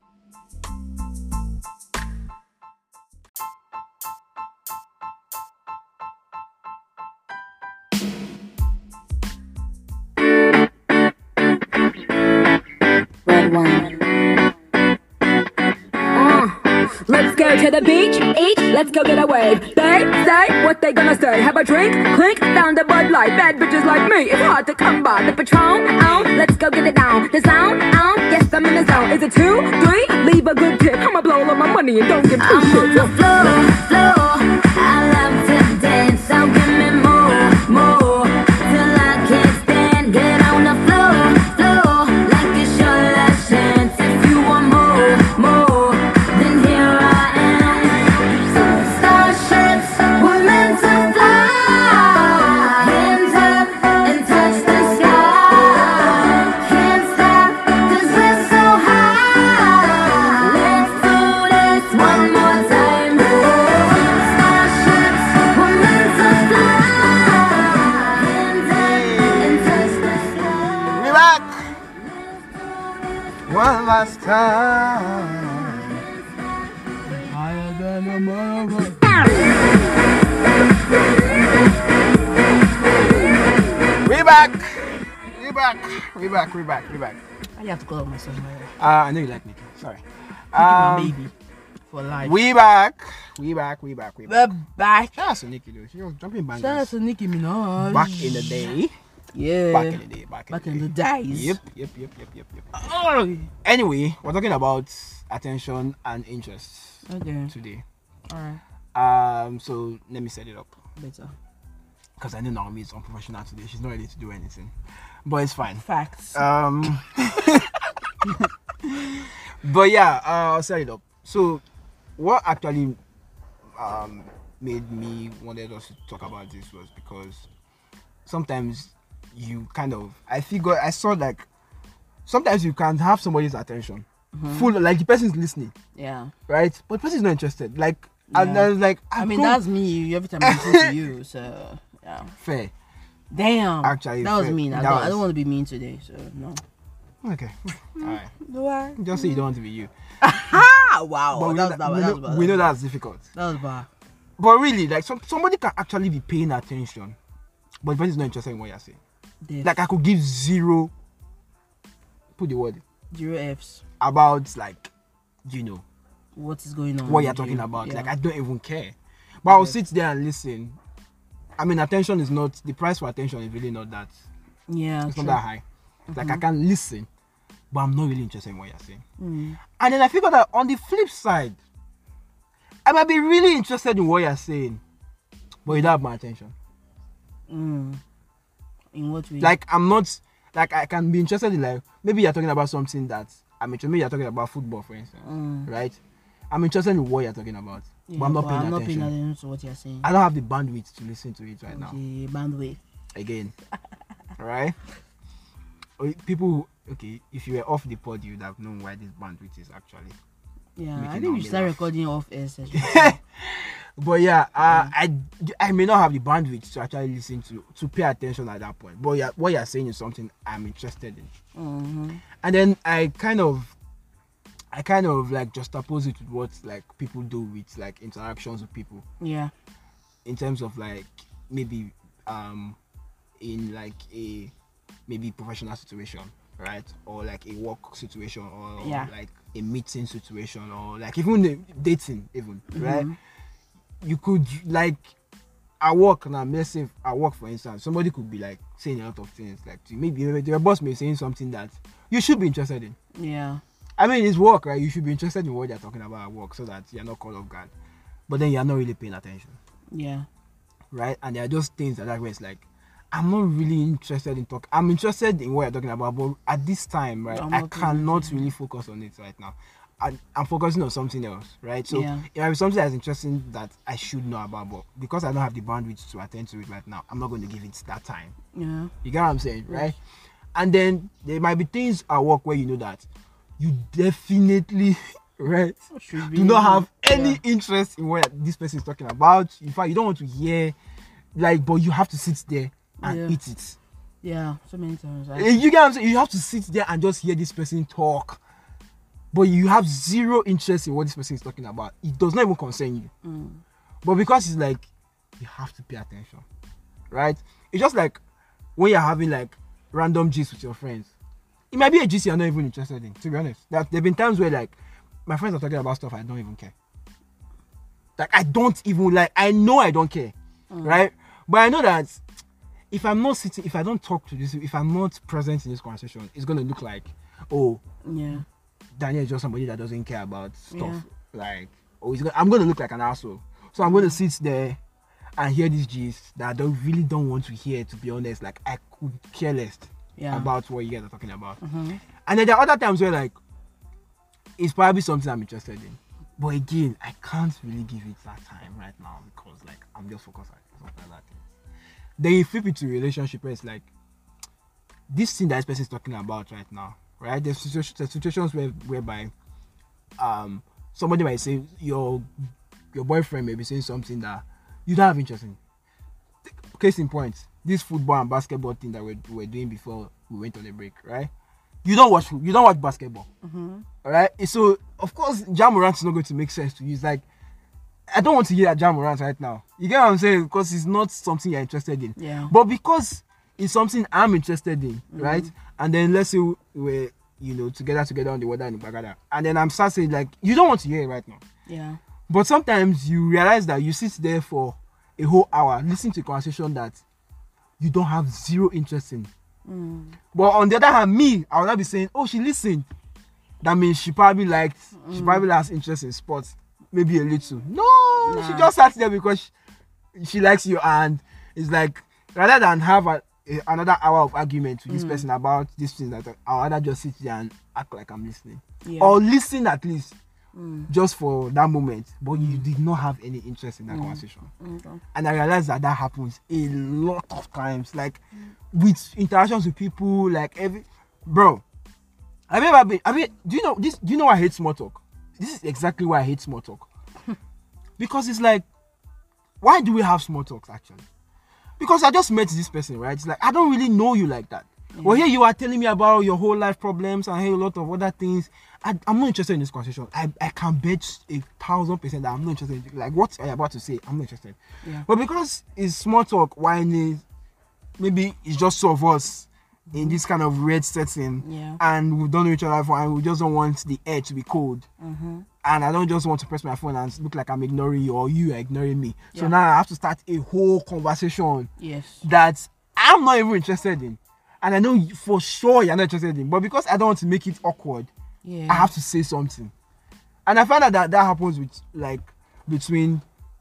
Red wine. Uh, let's go to the beach, eat, let's go get a wave. They say what they gonna say. Have a drink, clink, found a Bud Light. Bad bitches like me, it's hard to come by. The Patron, on, let's go get it down. The sound, on, yes I'm in the zone. Is it two, three? Leave a good tip. I'ma blow all my money and don't give two I'm on shits. the floor, floor. I love to dance, so give me more, more. Till I can't stand. Get on the floor, floor. Like it's your last chance. If you want more, more, then here I am. Starships were meant to fly. Hands up and touch the sky. Can't stop 'cause we're so high. Let's do this one more time. Starships were meant to fly. Hands up and touch the sky. We back one last time. Higher than a mother. We back. We back. We back. We back. We back. I have to call up my son. Uh, I know you like Nikki. Sorry. my Um, baby for life. we back. We back. We back. We back. We're back. Shout out to Nikki though. She was jumping Shout out bangers to Nicki Minaj. back in the day. Yeah. Back in the day. Back in Back the in the day. days. Yep. Yep. Yep. Yep. Yep. Yep. Oh. Anyway, we're talking about attention and interest Okay. today. Alright. Um, so let me set it up Better. because I know Naomi is unprofessional today. She's not ready to do anything, but it's fine. Facts. Um, but yeah, uh, I'll set it up. So, what actually um made me wanted us to talk about this was because sometimes you kind of I figured I saw like sometimes you can have somebody's attention full like the person's listening, yeah. right? But the person is not interested. Like and Yeah. I was like I I've mean, grown- that's me every time I listen to you. So, yeah. fair. Damn. Actually, that was fair. mean. I That don't, I was- don't want to be mean today. So, no. Okay, all right. Do I? Just say you don't want to be you. Ah, wow. But we, that know was that, bad. we, That know, was bad. we know that's difficult. That was bad. But really, like some, somebody can actually be paying attention, but the person is not interested in what you're saying. Def. Like I could give zero, put the word, Zero F's. about like, you know, What is going on? what you're with talking you. about. Yeah. Like I don't even care. But I'll Yes. sit there and listen. I mean, attention is not, the price for attention is really not that, Yeah. it's true. not that high. Like I can listen, but I'm not really interested in what you're saying. Mm. And then I figured that on the flip side, I might be really interested in what you're saying, but you don't have my attention. Mm. In what way? Like I'm not, like I can be interested in like, maybe you're talking about something that, I mean, maybe you're talking about football, for instance, Mm. right? I'm interested in what you're talking about, Yeah, but I'm not but paying I'm not attention. paying attention to what you're saying. I don't have the bandwidth to listen to it right now. Okay, bandwidth. Again, right? Or people, who- okay, if you were off the pod, you'd have known why this bandwidth is actually. Yeah, Making I think we Naomi should start laugh. recording off air session. But yeah, uh, I I may not have the bandwidth to actually listen to to pay attention at that point. But yeah, what you're saying is something I'm interested in. Mm-hmm. And then I kind of I kind of like juxtapose it with what like people do with like interactions with people Yeah. in terms of like maybe um in like a maybe professional situation, right? Or like a work situation or Yeah. like a meeting situation or like even a dating even, right? You could like at work now, let's say at work for instance, somebody could be like saying a lot of things like to maybe your boss may be saying something that you should be interested in. Yeah. I mean, it's work, right? You should be interested in what they're talking about at work so that you're not caught off guard. But then you're not really paying attention, Yeah. right? And there are just things that, that where it's like, I'm not really interested in talk. I'm interested in what you're talking about, but at this time, right, I'm I not paying cannot attention. really focus on it right now. I, I'm focusing on something else, right? So Yeah. it might be something that's interesting that I should know about, but because I don't have the bandwidth to attend to it right now, I'm not going to give it that time. Yeah. You get what I'm saying, right? And then there might be things at work where you know that you definitely, right, Should be- do not have any yeah. interest in what this person is talking about. In fact, you don't want to hear, like, but you have to sit there and Yeah. eat it. Yeah, so many times. I, Eh, You get what I'm saying? You have to sit there and just hear this person talk, but you have zero interest in what this person is talking about. It does not even concern you. Mm. But because it's like, you have to pay attention, right? It's just like when you're having like random gist with your friends. It might be a gist you're not even interested in, to be honest. There have been times where like my friends are talking about stuff I don't even care. Like I don't even like, I know I don't care, right? But I know that if I'm not sitting, if I don't talk to this, if I'm not present in this conversation, it's gonna look like, oh, yeah. Daniel is just somebody that doesn't care about stuff. Yeah. Like, oh, he's gonna, I'm gonna look like an asshole. So I'm gonna sit there and hear this gist that I don't really don't want to hear. To be honest, like I could care less Yeah. about what you guys are talking about. Mhm. And then there are other times where like it's probably something I'm interested in, but again, I can't really give it that time right now because like I'm just focused on something like that. Then you flip it to a relationship where it's like this thing that this person is talking about right now, right? There's situations, there's situations where whereby um somebody might say your your boyfriend may be saying something that you don't have interest in. Case in point, this football and basketball thing that we were doing before we went on a break, right? You don't watch you don't watch basketball, Mm-hmm. all right? So of course, Ja Morant is not going to make sense to you. It's like I don't want to hear that Ja Morant right now. You get what I'm saying? Because it's not something you're interested in. Yeah. But because it's something I'm interested in, right? And then let's say we're you know together together on the water in Bagada, and then I'm start saying like you don't want to hear it right now. Yeah. But sometimes you realize that you sit there for a whole hour listening to a conversation that you don't have zero interest in. Mm. But on the other hand, me, I will not be saying, oh, she listened. That means she probably liked, she probably has interest in sports, maybe a little. No, she Nah. just sat there because she, she likes you, and it's like rather than have a, a, another hour of argument with this person about this thing, that I'll rather just sit there and act like I'm listening, Yeah. or listen at least. Mm. Just for that moment, but you did not have any interest in that conversation. Okay. And I realized that that happens a lot of times, like with interactions with people, like every bro. Have you ever been? I mean, do you know this? Do you know why I hate small talk? This is exactly why I hate small talk. Because it's like, why do we have small talks actually? Because I just met this person, right? It's like I don't really know you like that. Well, here you are telling me about your whole life problems and a lot of other things. I, I'm not interested in this conversation. I, I can bet a thousand percent that I'm not interested in, like what are you about to say? I'm not interested. Yeah. But because it's small talk, whining, maybe it's just two of us in this kind of weird setting, Yeah. and we don't know each other for, and we just don't want the air to be cold. Mm-hmm. And I don't just want to press my phone and look like I'm ignoring you or you are ignoring me. So Yeah. now I have to start a whole conversation Yes. that I'm not even interested in. And I know you- for sure you're not interested in. But because I don't want to make it awkward, Yeah. I have to say something. And I find out that that happens with, like, between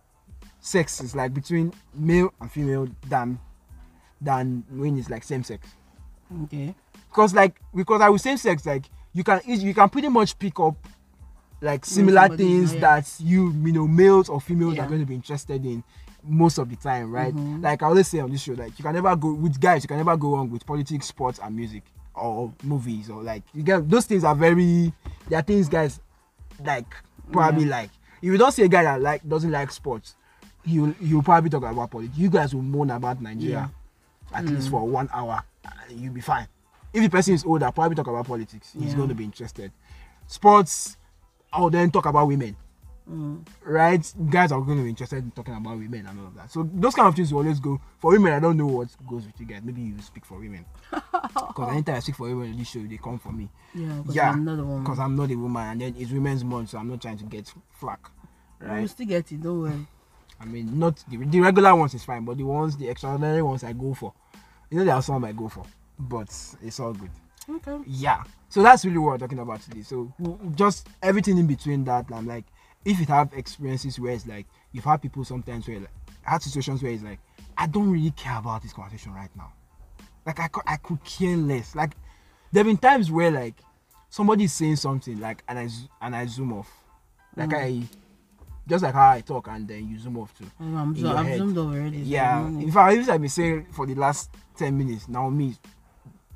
sexes, like between male and female than, than when it's like same sex. Okay. Because like, because I with same sex, like, you can eas- you can pretty much pick up like similar somebody, things yeah. that you you know males or females Yeah. are going to be interested in most of the time, right? Mhm. Like I always say on this show, like you can never go with guys, you can never go wrong with politics, sports, and music or movies, or like you get those things are very they are things guys like probably Yeah. like. If you don't see a guy that like doesn't like sports, he'll he'll probably talk about politics. You guys will moan about Nigeria at least for one hour, and you'll be fine. If the person is older, probably talk about politics. He's Yeah. going to be interested. Sports, I'll then talk about women. Mm. Right? Guys are going to be interested in talking about women and all of that. So those kind of things will always go. For women, I don't know what goes with you guys. Maybe you speak for women. Because anytime I speak for women on this show, they come for me. Yeah. Because Yeah. I'm not the one. Because I'm not a woman, and then it's women's month, so I'm not trying to get flack. We'll Right? still get it. Don't worry. I mean, not the, the regular ones is fine, but the ones, the extraordinary ones, I go for. You know, there are some I go for, but it's all good. Okay. Yeah. So that's really what we're talking about today. So w- just everything in between that. I'm like, if you have experiences where it's like you've had people sometimes where like had situations where it's like I don't really care about this conversation right now. Like I could, I could care less. Like there've been times where like somebody's saying something like and I z- and I zoom off. Like I just like how I talk and then you zoom off too. I'm, I'm, In your I'm head. zoomed over already. so Yeah. I'm- In fact, even I've been saying for the last ten minutes now me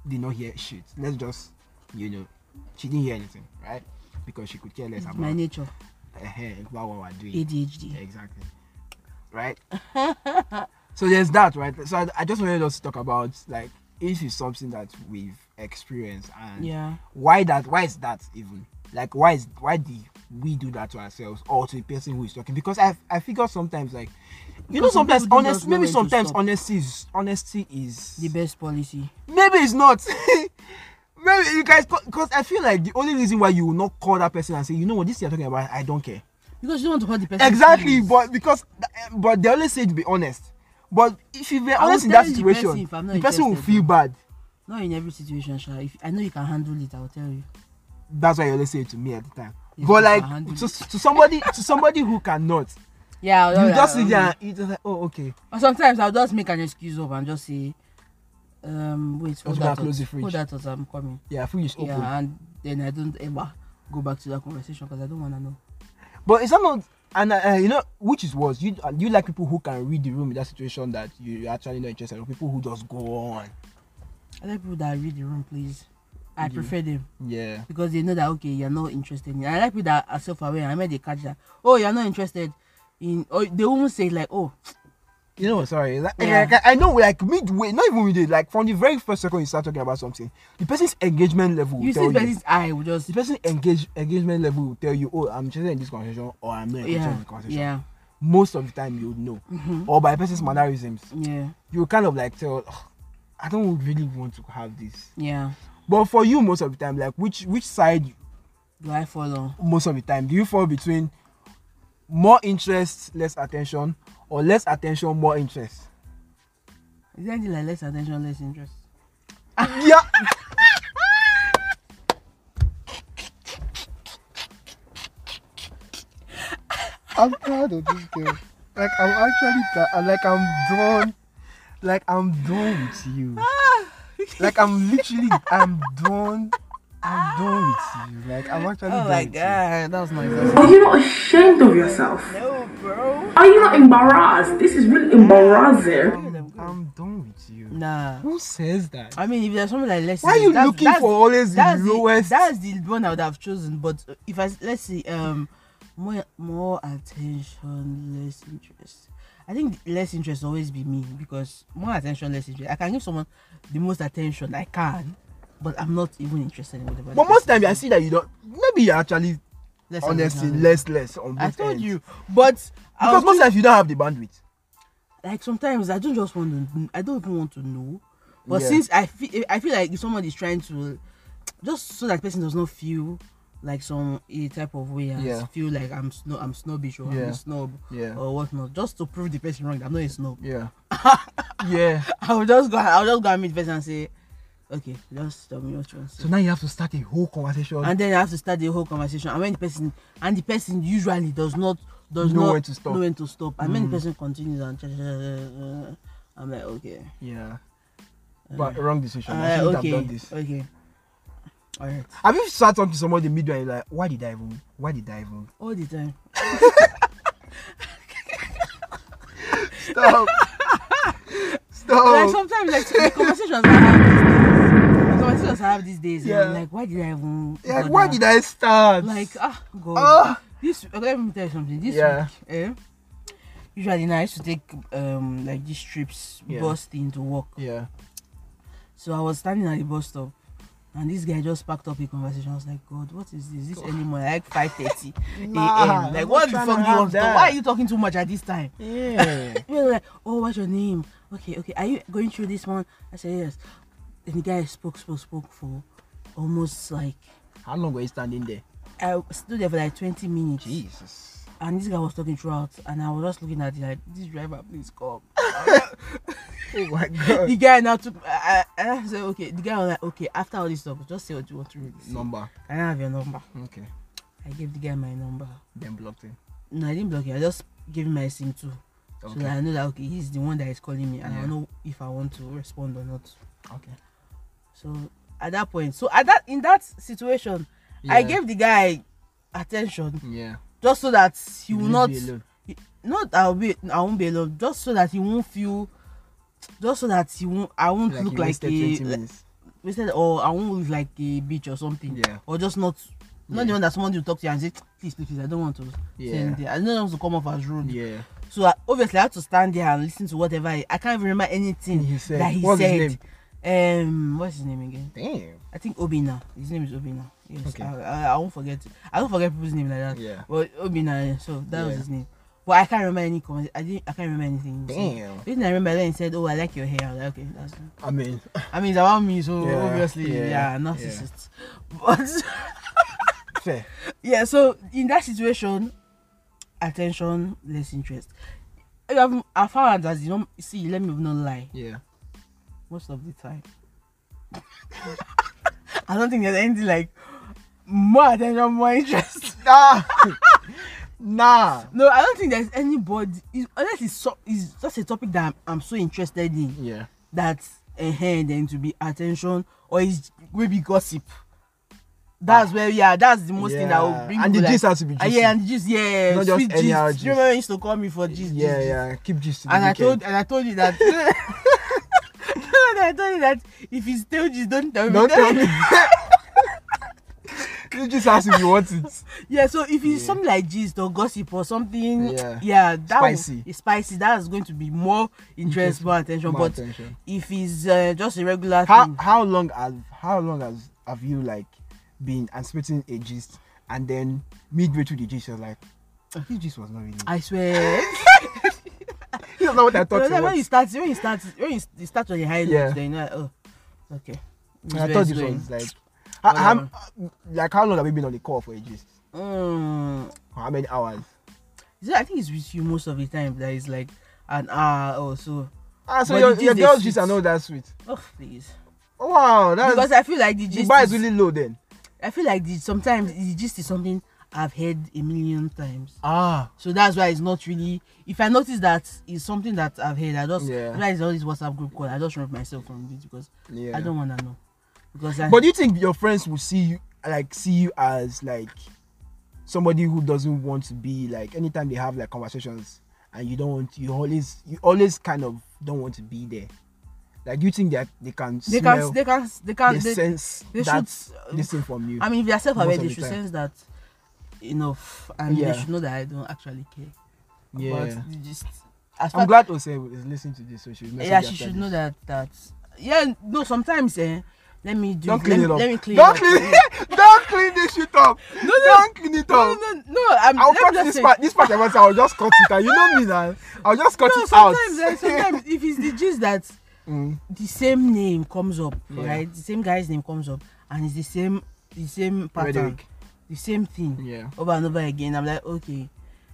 did not hear shit. Let's just, you know, she didn't hear anything, right? Because she could care less It's about my nature. uh, about what we're doing. A D H D. Yeah, exactly. Right? So there's that, right? So I, I just wanted us to talk about like if it's something that we've experienced and Yeah. why that why is that even? Like why is why do we do that to ourselves or to the person who is talking? Because I I figure sometimes like you know Because some sometimes people do honest not know maybe when to sometimes stop. honesty is honesty is The best policy. maybe it's not. Maybe you guys because I feel like the only reason why you will not call that person and say, you know what, this you're talking about, I don't care. Because you don't want to hurt the person. Exactly, feelings. but because but they always say to be honest. But if you were I will honest in tell that the situation, person if I'm not the person will interested, feel bad. Not in every situation, Sha. If I know you can handle it, I will tell you. That's why you always say it to me at the time. Yes, but you can like handle to, it. to somebody to somebody who cannot, Yeah, I'll- you I'll- just sit I'll- there and you just like, oh okay. Or sometimes I'll just make an excuse up and just say, um, wait, hold Just go and that close the thought. fridge. Hold that thought, I'm coming. Yeah, food is open. Yeah, and then I don't ever go back to that conversation because I don't want to know. But it's not and uh, you know which is worse. You uh, you like people who can read the room in that situation that you, you're actually not interested, or people who just go on. I like people that read the room, please. I Yeah. prefer them Yeah. because they know that okay, you're not interested in. I like people that are self-aware. I mean, they catch that. Oh, you're not interested in. Or they won't say like, oh, You know what? Sorry. Like, Yeah. like, I I know, like midway, not even midway, like from the very first second you start talking about something, the person's engagement level will you tell see you. the person's eye will just The person's engage engagement level will tell you, oh, I'm interested in this conversation, or I'm not interested in yeah, this conversation. yeah, Most of the time, you would know, Mhm. or by the person's mannerisms, yeah, you kind of like tell, "Ugh, I don't really want to have this. yeah. But for you, most of the time, like which which side, Do I follow? most of the time, do you fall between more interest, less attention, or less attention, more interest? Is there anything like less attention, less interest? Yeah. I'm proud of this girl. Like I'm actually, th- like I'm done. Like I'm done with you. Like I'm literally, I'm done. I'm done with you. Like I'm actually Oh done my with god, that was nice. Are you not ashamed of yourself? No, bro. Are you not embarrassed? This is really you. embarrassing. I'm, I'm done with you. Nah. Who says that? I mean, if there's something like less, Why are you that's- looking that's- for always the that's lowest? That's the one I would have chosen. But if I let's see, um, more more attention, less interest. I think less interest will always be me because more attention, less interest. I can give someone the most attention I can, but I'm not even interested in whatever. But most times I see that you don't. Maybe you're actually less honestly attention. less less on both I told ends. you, but I Because was most doing- times you don't have the bandwidth. like sometimes I don't just want to. I don't even want to know. But Yeah. since I feel, I feel like if someone is trying to, just so that person does not feel like some a type of way and Yeah. feel like I'm snob, I'm snobbish or I'm Yeah. a snob Yeah. or whatnot, just to prove the person wrong. I'm not a snob. Yeah. Yeah. I will just go. I'll just go and meet the person and say, okay, just tell me what you want to say. So now you have to start a whole conversation. And then I have to start the whole conversation. And when the person and the person usually does not does Know not when to stop. know when to stop. And when Mm. the person continues and uh, I'm like, okay. Yeah. But wrong decision. I Uh, shouldn't okay. have done this. Okay. Alright. Have you sat talking to somebody in the middle and you're like, why did I even? Why did I even? All the time. Stop. Stop. Like sometimes like the conversations I have these days. The conversations I have these days. Yeah. Yeah. I'm like, why did I even Yeah, bother? why did I start? Like ah god. Ah. This okay, let me tell you something. This Yeah. week, eh? Usually now I used to take um like these trips Yeah. bus thing to work. Yeah. So I was standing at the bus stop and this guy just packed up a conversation. I was like, God, what is this? This early morning, like five thirty Nah, a.m. Like I'm what not the trying fuck to do you want have to talk? that. Why are you talking too much at this time? Yeah. People were like, oh, what's your name? Okay, okay. Are you going through this one? I said yes. And the guy spoke, spoke, spoke for almost like How long were you standing there? I stood there for like twenty minutes. Jesus. And this guy was talking throughout, and I was just looking at it like, this driver, please come. Oh my god. The guy now took, I, I, I said, okay. The guy was like, okay, after all this stuff, just say what you want to really say. Number. Can I have your number? Okay. I gave the guy my number. Then blocked him. No, I didn't block it. I just gave him my SIM too. So Okay. that I know that, okay, he's the one that is calling me, and Yeah. I know if I want to respond or not. Okay. So at that point, so at that in that situation, I Yeah. gave the guy attention Yeah. just so that he You will leave not, me alone. he- not I'll be, I won't be alone. Just so that he won't feel, just so that he won't, I won't Like look you like wasted a, twenty minutes. we said, oh, I won't live like a bitch or something. Yeah. Or just not, not Yeah. the one that someone will talk to you and say, please, please, please, I don't want to Yeah. say anything. I don't want to come off as rude. Yeah. So I, obviously I had to stand there and listen to whatever. I, I can't even remember anything He said. that he What's his said. Um, what's his name again? Damn. I think Obina. His name is Obina. Yes. Okay. I, I, I won't forget. I don't forget people's name like that. Yeah. But Obina. Yeah, so that was Yeah. his name. But I can't remember any comment. I didn't. I can't remember anything. Damn. So, I remember then he said, "Oh, I like your hair." I was like, okay, that's. I mean, I mean, it's about me, so Yeah, obviously, yeah, yeah, narcissist. But fair. yeah, so in that situation, attention, less interest. I have I found that you know, see, let me not lie. Yeah. Most of the time, I don't think there's anything like more attention, more interest. Nah. Nah. No, I don't think there's anybody. It's, unless it's, so, it's just a topic that I'm, I'm so interested in. Yeah. That uh, then to be attention or it's maybe gossip. That's where yeah, that's the most thing that will Yeah. bring. And the people, gist like, has to be ah, juicy. yeah, and the gist, yeah, Not just sweet anyhow gist. gist. You remember when you used to call me for gist? Yeah, gist, yeah. Keep gist to the And I weekend. told and I told you that. I told you that if it's still gist, don't tell me. Don't tell me. You just ask if you want it. Yeah, so if it's Yeah. something like gist or gossip or something, Yeah. yeah, that Spicy. Is spicy. That's going to be more interest, more attention. More but attention. if it's uh, just a regular How thing, how long have how long has have you like been anticipating a gist and then midway through the gist you're like, "Oh, this gist was not really. I swear. This is not what I You thought know, it when was. you start, when you start, when you, you start on your high notes, Yeah. then you're like, oh, okay. This I is thought where this it's going. was like how, how, Whatever. like how long have you been on the call for a gist? Mm. How many hours? Is it- I think it's with you most of the time. That is like an hour or so. Ah, so But your, the your gist girl's is gist sweet. are not that sweet. Oh, please. Oh, wow, that's Because I feel like the the gist bar is is, really low then. I feel like the, sometimes the gist is something I've heard a million times. Ah, So that's why it's not really. If I notice that it's something that I've heard, I just Yeah. like all this WhatsApp group call. I just remove myself from it because yeah. I don't wanna know. Because I, But do you think your friends will see you like see you as like somebody who doesn't want to be like anytime they have like conversations and you don't want you always you always kind of don't want to be there? Like do you think that they can they smell, can they can they can they, they, sense they that should- listen from you? I mean, if they're self-aware, most of they the should time. sense that enough, and Yeah. they should know that I don't actually care. Yeah. But they just as I'm far- glad Ose is listening to this, so she will yeah, message she after should this. know that that yeah. No, sometimes eh, let me do. Don't it. clean let, it me- up. Let me clean Don't it clean up. it. Don't clean this shit up. No, no. Don't clean it No, up. no, no, no. I'm, I'll let me cut just this say- part. This part about I'll just cut it out. You know me now. I'll just cut No, it out. sometimes, eh, sometimes if it's the gist that Mm. the same name comes up, Yeah. right? The same guy's name comes up, and it's the same, the same pattern, Rhetoric. the same thing Yeah. over and over again. I'm like, okay,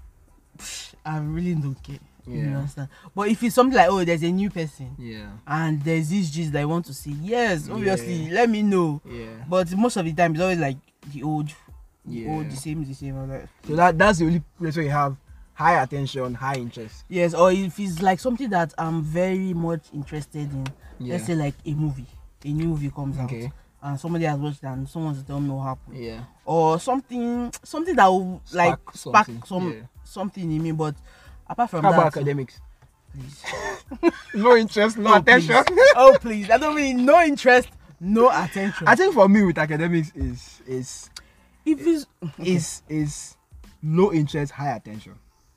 psh, I really don't care. You Yeah. understand? But if it's something like, oh, there's a new person, Yeah. and there's this gist that I want to see, yes, obviously, Yeah. let me know. Yeah. But most of the time, it's always like the old, the Yeah. old, the same, the same. I'm like, So that that's the only place where you have high attention, high interest. yes, or if it's like something that I'm very much interested in, Yeah. let's say like a movie, a new movie comes Okay. out, and somebody has watched it and someone to tell me what happened, Yeah. or something, something that will like Spark spark something, some yeah. something in me. But apart from How that, about academics? please. No interest, no Oh, attention. please. Oh please, I don't mean no interest, no attention. I think for me with academics is is If it's is is low interest, high attention.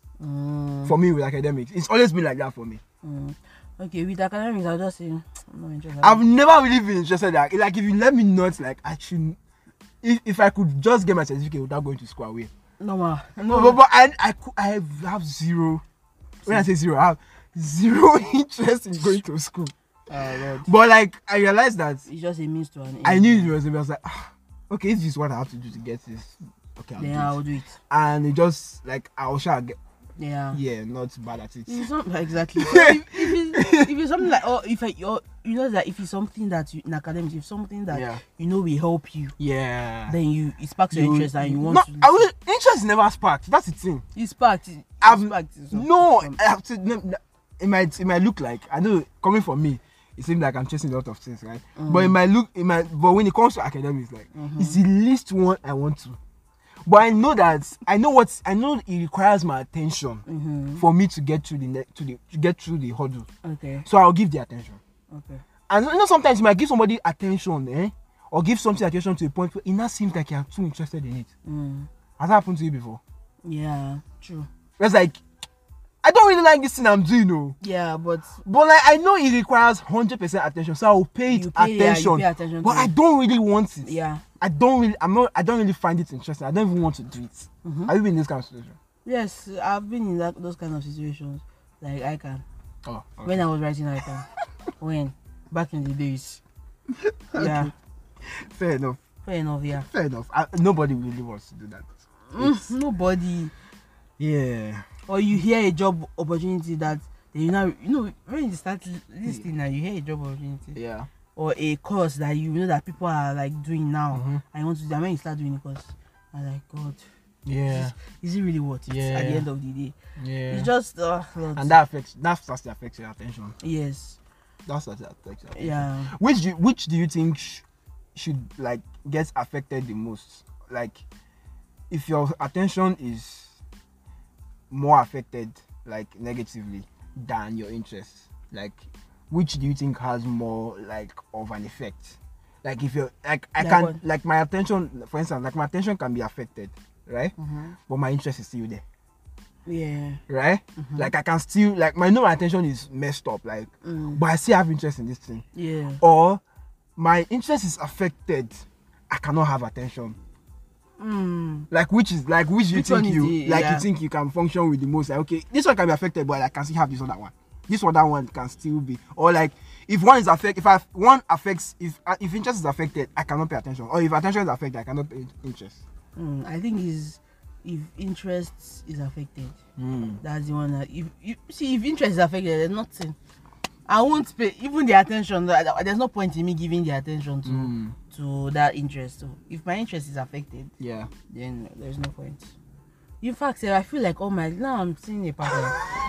Mm, For me with academics, it's always been like that for me. mm. Okay, with academics, I'll just say I'm not interested. I've never really been interested. Like, like if you let me know, it's like I should. If, if I could just get my certificate without going to school away. no, ma. No, no. but, but I I cou- I have zero. When I say zero, I have zero interest in going to school. Oh, Lord. But like I realized that It's just a means to an end. I knew it was. I was like, ah, okay, this is what I have to do to get this. Okay, I'll Then do I'll it. do it. And it just like I'll shall get. Yeah. Yeah, not bad at it. It's not exactly. So if, if, it's, if it's something like, oh, if I, you're, you know that if it's something that you, in academics, if something that Yeah. you know will help you, Yeah. then you it sparks your You- interest and you want no, to. I will, interest never sparked. That's the thing. It's sparked. It's I've- sparked. It's some- No, some- I have to. No, no, it might it might look like I know coming from me, it seems like I'm chasing a lot of things, right? But it might look it might. But when it comes to academics, like it's the least one I want to. But I know that I know what I know. It requires my attention Mhm. for me to get through the ne- to the to get through the hurdle. Okay. So I'll give the attention. Okay. And you know, sometimes you might give somebody attention, eh? Or give something attention to a point where it now seems like you're too interested in it. Mm. Has that happened to you before? Yeah, true. It's like, I don't really like this thing I'm doing, no. Yeah, but But like, I know it requires one hundred percent attention, so I will pay it You pay- yeah, you attention. pay attention But to I it. don't really want it. yeah. I don't really, I'm not, I don't really find it interesting. I don't even want to do it. Mhm. Have you been in this kind of situation? Yes, I've been in that those kind of situations. Like I can. Oh, okay. When I was writing I can. When? Back in the days. Yeah. Fair enough. Fair enough, yeah. Fair enough. I, nobody really wants to do that. Mm, nobody. Yeah. Or you hear a job opportunity that you know, you know, when you start this thing now, you hear a job opportunity Yeah. or a course that you know that people are like doing now, Mhm. and you want to do. And when you start doing the course, I'm like, God, Yeah. is it really worth it? Yeah. At the end of the day, Yeah. it's just uh, Lord. And that affects, that starts to affect your attention. yes, That starts to affect your attention. yeah. Which do, which do you think sh- should like get affected the most? Like, if your attention is more affected, like negatively, than your interests, like, which do you think has more like of an effect? Like, if you're like, I Like can what? like my attention, for instance, like my attention can be affected, right? Mhm. But my interest is still there. Yeah. Right? Mhm. Like I can still like my know my attention is messed up, like, Mm. but I still have interest in this thing. Yeah. Or my interest is affected, I cannot have attention. Mm. Like which is like which you Which one think is you the- like yeah. you think you can function with the most? Like, okay, this one can be affected, but I can still have this other one. This other one can still be, or like if one is affected, if I, one affects, if uh, if interest is affected, I cannot pay attention. Or if attention is affected, I cannot pay interest. Mm. I think is if interest is affected, Mm. that's the one that if you see if interest is affected, there's nothing. I won't pay even the attention. There's no point in me giving the attention to Mm. to that interest. So if my interest is affected, Yeah. then there's no point. In fact, sir, I feel like all my now I'm seeing a pattern.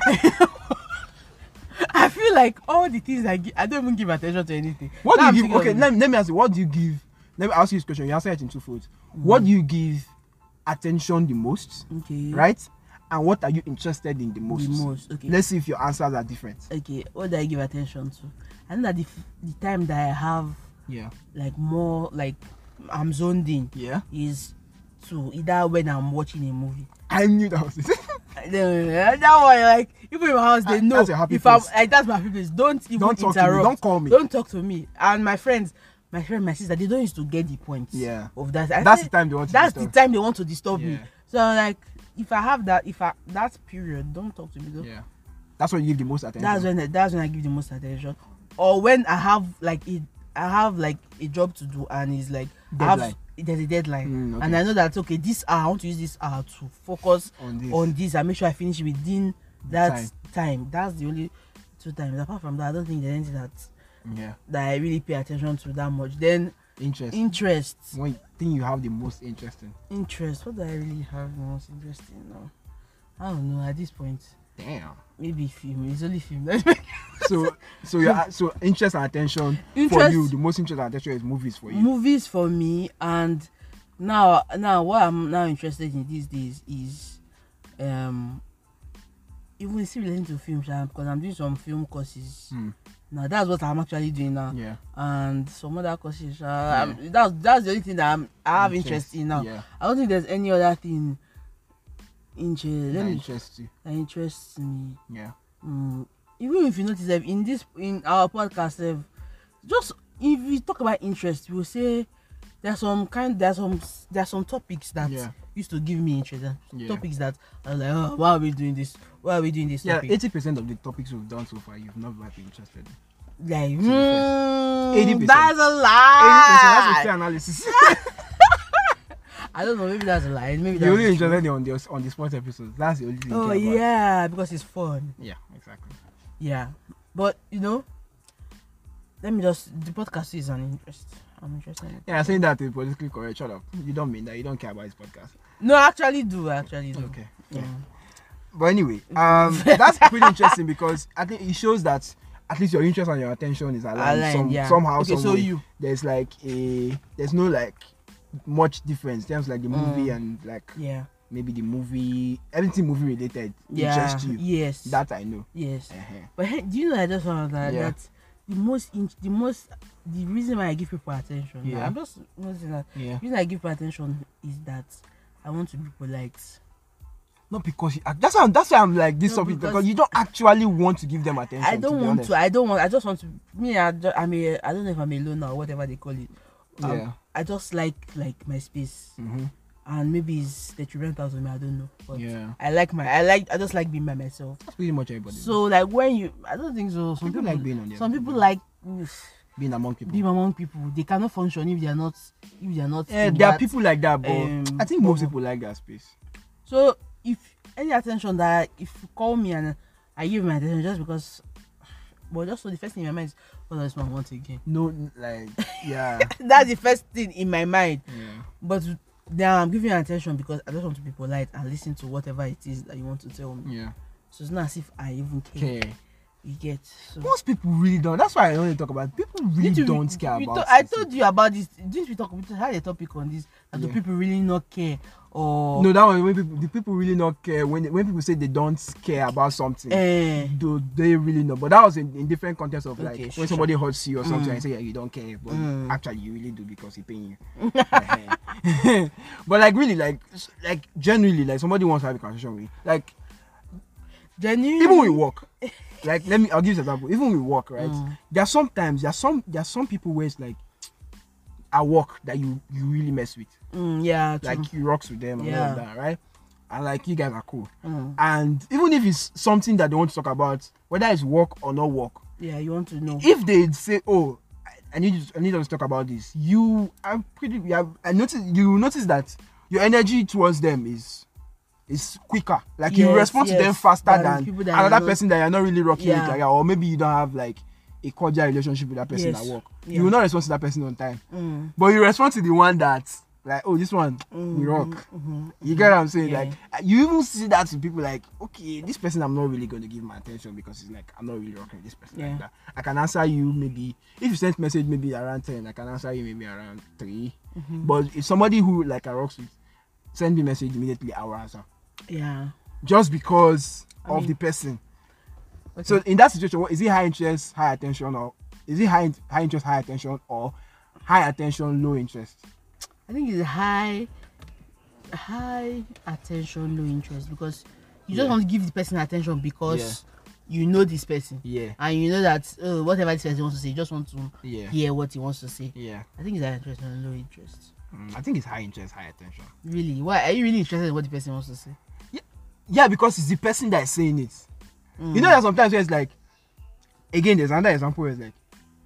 I feel like all the things I give, I don't even give attention to anything. What Now do you I'm give? Okay, thinking let, of let me ask you. What do you give? Let me ask you this question. You answer it in two folds. What do you give attention the most? it. Okay. Right? And what are you interested in the most? The most. Okay. Let's see if your answers are different. Okay. What do I give attention to? I know that the, f- the time that I have Yeah. like more like I'm zoned in Yeah. is to either when I'm watching a movie. I knew that was it. That one, like even in my house, they Ah, know that's your happy if I'm place. like that's my happy place. Don't even Don't talk to me, interrupt. don't call me. Don't talk to me. And my friends, my friend, my sister, they don't used to get the point. Yeah. Of that. I That's say the time they want to That's disturb. the time they want to disturb me. Yeah. So like, if I have that, if I that period, don't talk to me. Though. Yeah. That's what you give the most attention. That's when that's when I give the most attention. Or when I have like it, I have like a job to do and it's like I have- Deadline. there's a deadline, Mm, okay. and I know that okay, this hour I want to use this hour to focus On this. on this and make sure I finish within that time. time. That's the only two times. Apart from that, I don't think there's anything that Yeah. that I really pay attention to that much. Then Interest. interest, One thing you have the most interest in. interest. What do I really have the most interest in now? I don't know at this point. Damn. Maybe film. It's only film. So so your so interest and attention for Interest- you, the most interest and attention is movies for you. Movies for me, and now now what I'm now interested in these days is um even still relating to film sha, because I'm doing some film courses Hmm. now. That's what I'm actually doing now. Yeah. And some other courses sha, um, that's that's the only thing that I'm, I have Interest, interest in now. yeah. I don't think there's any other thing interest That let me interests you. that interests me. Yeah. Mm, even if you notice that in this in our podcast, eh, just if we talk about interest, we will say there's some kind there's some there's some topics that Yeah. used to give me interest. eh, Yeah. Topics that I was like, oh, why are we doing this? Why are we doing this Yeah, topic? eighty percent of the topics we've done so far, you've not been interested in. Like, be fair. eighty percent. mm, that's a eighty percent, that's a lie. fair analysis. I don't know. Maybe that's a lie. Maybe You're that's only true. interested in on the on the sports episodes. That's the only thing. you Oh care about. yeah, because it's fun. Yeah, exactly. Yeah, but you know, let me just the podcast is an interest. I'm interested. In it. Yeah, saying that is politically correct. Shut up. You don't mean that. You don't care about this podcast. No, I actually do. I actually do. Okay. Yeah. But anyway, um, that's pretty interesting because I think it shows that at least your interest and your attention is aligned, Aligned, some, yeah. somehow. Okay, so some way. you- There's like a there's no like much difference in terms of like the movie Mm. and like Yeah. maybe the movie, everything movie related Yeah. interests you. Yes. That I know. Yes. Uh-huh. But hey, do you know I just found out that, Yeah. that the most in, the most the reason why I give people attention. Yeah. Yeah. I'm just noticing that. Yeah. The reason I give people attention is that I want to be polite. Not because you, that's why I'm, that's why I'm like this No, topic because- because you don't actually want to give them attention. I don't to be want honest. to. I don't want. I just want to. Me, I, ju- I'm a. I don't know if I'm alone or whatever they call it. Um, Yeah. I just like like my space, Mhm. and maybe it's detrimental to me. I don't know. But Yeah. I like my. I like. I just like being by myself. That's pretty much everybody. So like when you, I don't think so. Some People people, like being on their Some own. people like oof, being among people. being among people. They cannot function if they are not. If they are not. Yeah, in there are that- people like that, but um, I think most bubble. people like that space. So if any attention that if you call me and I give my attention just because, but just so the first thing in my mind is what does this man want again? No, like yeah, That's the first thing in my mind. yeah. But now I'm giving you attention because I just want to be polite and listen to whatever it is that you want to tell me. Yeah. So it's not as if I even care. Okay. You get. So Most people really don't. That's why I only talk about it. People really Didn't we- don't care we about. to- I this. told you about this. Didn't we talk? We had a topic on this. That the Yeah. people really not care or No, that one when people the people really not care when when people say they don't care about something. Eh, Do they really know? But that was in, in different context of like Okay, when sure, somebody hurts you or something Mm. and say yeah, you don't care, but Mm. actually you really do because he paying you. Eh. But like really like like genuinely like somebody wants to have a conversation with you. Like genuinely. even with work. Like let me I'll give you an example. Even with work, right? Mm. There are sometimes there are some there are some people where it's like at work that you you really mess with. Mm, yeah. True. Like you rocks with them and all Yeah. of that, right? And like you guys are cool. Mm. And even if it's something that they want to talk about, whether it's work or not work, Yeah, you want to know. if they say, "Oh, I- I need you, I need us to talk about this," you, I'm pretty. You have, I notice you will notice that your energy towards them is is quicker. Like you Yes, respond to them yes, faster than than people that another are not- person that you're not really rocking Yeah. with, like, or maybe you don't have like a cordial relationship with that person Yes. at work. Yeah. You will not respond to that person on time, Mm. but you respond to the one that like, oh, this one we rock. Mm-hmm. You get what I'm saying? Yeah. Like you even see that to people like, okay, this person I'm not really going to give my attention because it's like I'm not really rocking with this person Yeah. like that. I can answer you maybe if you send message maybe around ten, I can answer you maybe around three. Mm-hmm. But if somebody who like I rocks with send me message immediately, I will answer Yeah. just because I of mean- the person. Okay. So in that situation, what is it high interest, high attention, or is it high high interest, high attention, or high attention, low interest? I think it's high, high attention, low interest because you just Yeah. want to give the person attention because you know this person Yeah, and you know that uh, whatever this person wants to say, you just want to yeah, hear what he wants to say. yeah. I think it's high interest and low interest. Mm, I think it's high interest, high attention. Really? Why are you really interested in what the person wants to say? Yeah, because it's the person that is saying it. Mm. You know that sometimes where it's like, again, there's another example where it's like,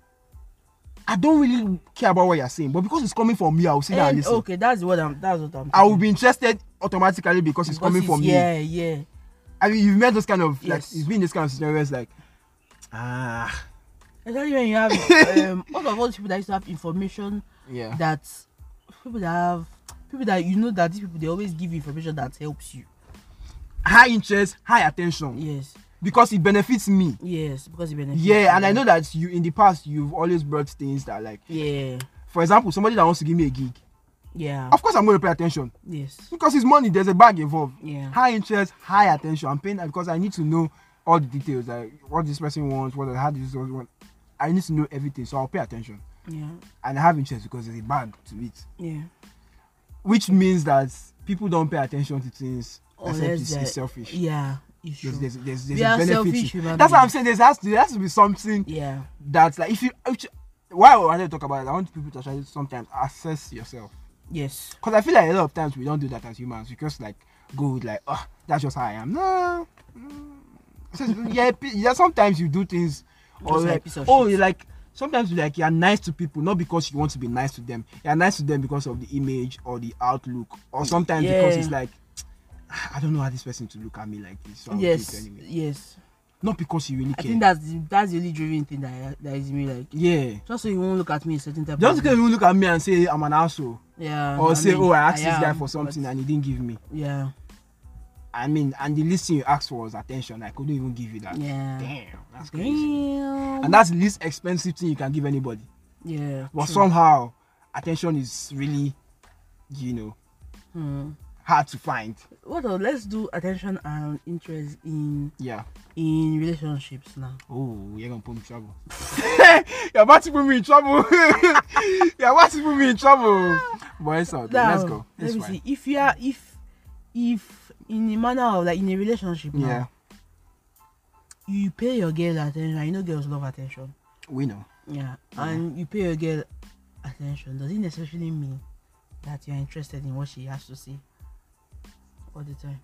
I don't really care about what you're saying, but because it's coming from me, I will sit down and And, listen. okay, that's what I'm. That's what I'm. I will thinking. be interested automatically because it's Because coming from yeah, me. yeah. I mean, you've met those kind of Yes. like, you've been in this kind of scenario where it's like, ah, Especially when you have um, all of all the people that used to have information yeah, that people that have people that you know that these people they always give you information that helps you. high interest, high attention, Yes, because it benefits me. yes, because it benefits. Yeah, and you. I know that you in the past you've always brought things that like, Yeah, for example, somebody that wants to give me a gig, yeah, of course I'm going to pay attention yes, because it's money. There's a bag involved. yeah, High interest, high attention. I'm paying that because I need to know all the details, like what this person wants, what how this person wants. I need to know everything, so I'll pay attention. yeah, And I have interest because there's a bag to it, yeah. which means that people don't pay attention to things except Unless it's, they're- it's selfish. Yeah, it's true. There's, there's, there's, there's We a are benefit. selfish to- human That's what I'm beings. saying. There has to, there has to be something Yeah, that's like if you. Which, why I wanted to talk about it, I want people to try to sometimes assess yourself. yes, Because I feel like a lot of times we don't do that as humans. We just like go with like, oh, that's just how I am. No. Mm. So, yeah, p- yeah, sometimes you do things or Just like a like, piece of oh, shit. you like sometimes you like you're nice to people not because you want to be nice to them. You're nice to them because of the image or the outlook, or sometimes because Yeah. it's like I don't know how this person to look at me like this. So I'll do yes, it anyway. yes. Not because you really I care. think that's the, that's the only driven thing that I, that is me like. yeah. Just so you won't look at me a certain type. Just of because way. you look at me and say I'm an asshole, Yeah. or I say, mean, oh, I asked this guy am, for something but- and he didn't give me. Yeah. I mean, and the least thing you asked for was attention. I couldn't even give you that. Yeah. Damn, that's crazy. Damn. And that's the least expensive thing you can give anybody. Yeah. But true. somehow, attention is really, you know, Hmm. hard to find. What else? Let's do attention and interest in Yeah. in relationships now. Oh, you're gonna put me in trouble. You're about to put me in trouble. You're about to put me in trouble. But it's okay. Now, Let's go. Let It's me fine. see. If you are if if in a manner of like in a relationship now, Yeah, you pay your girl attention. You know girls love attention. we know. Yeah. And you pay your girl attention. Does it necessarily mean that you're interested in what she has to say all the time?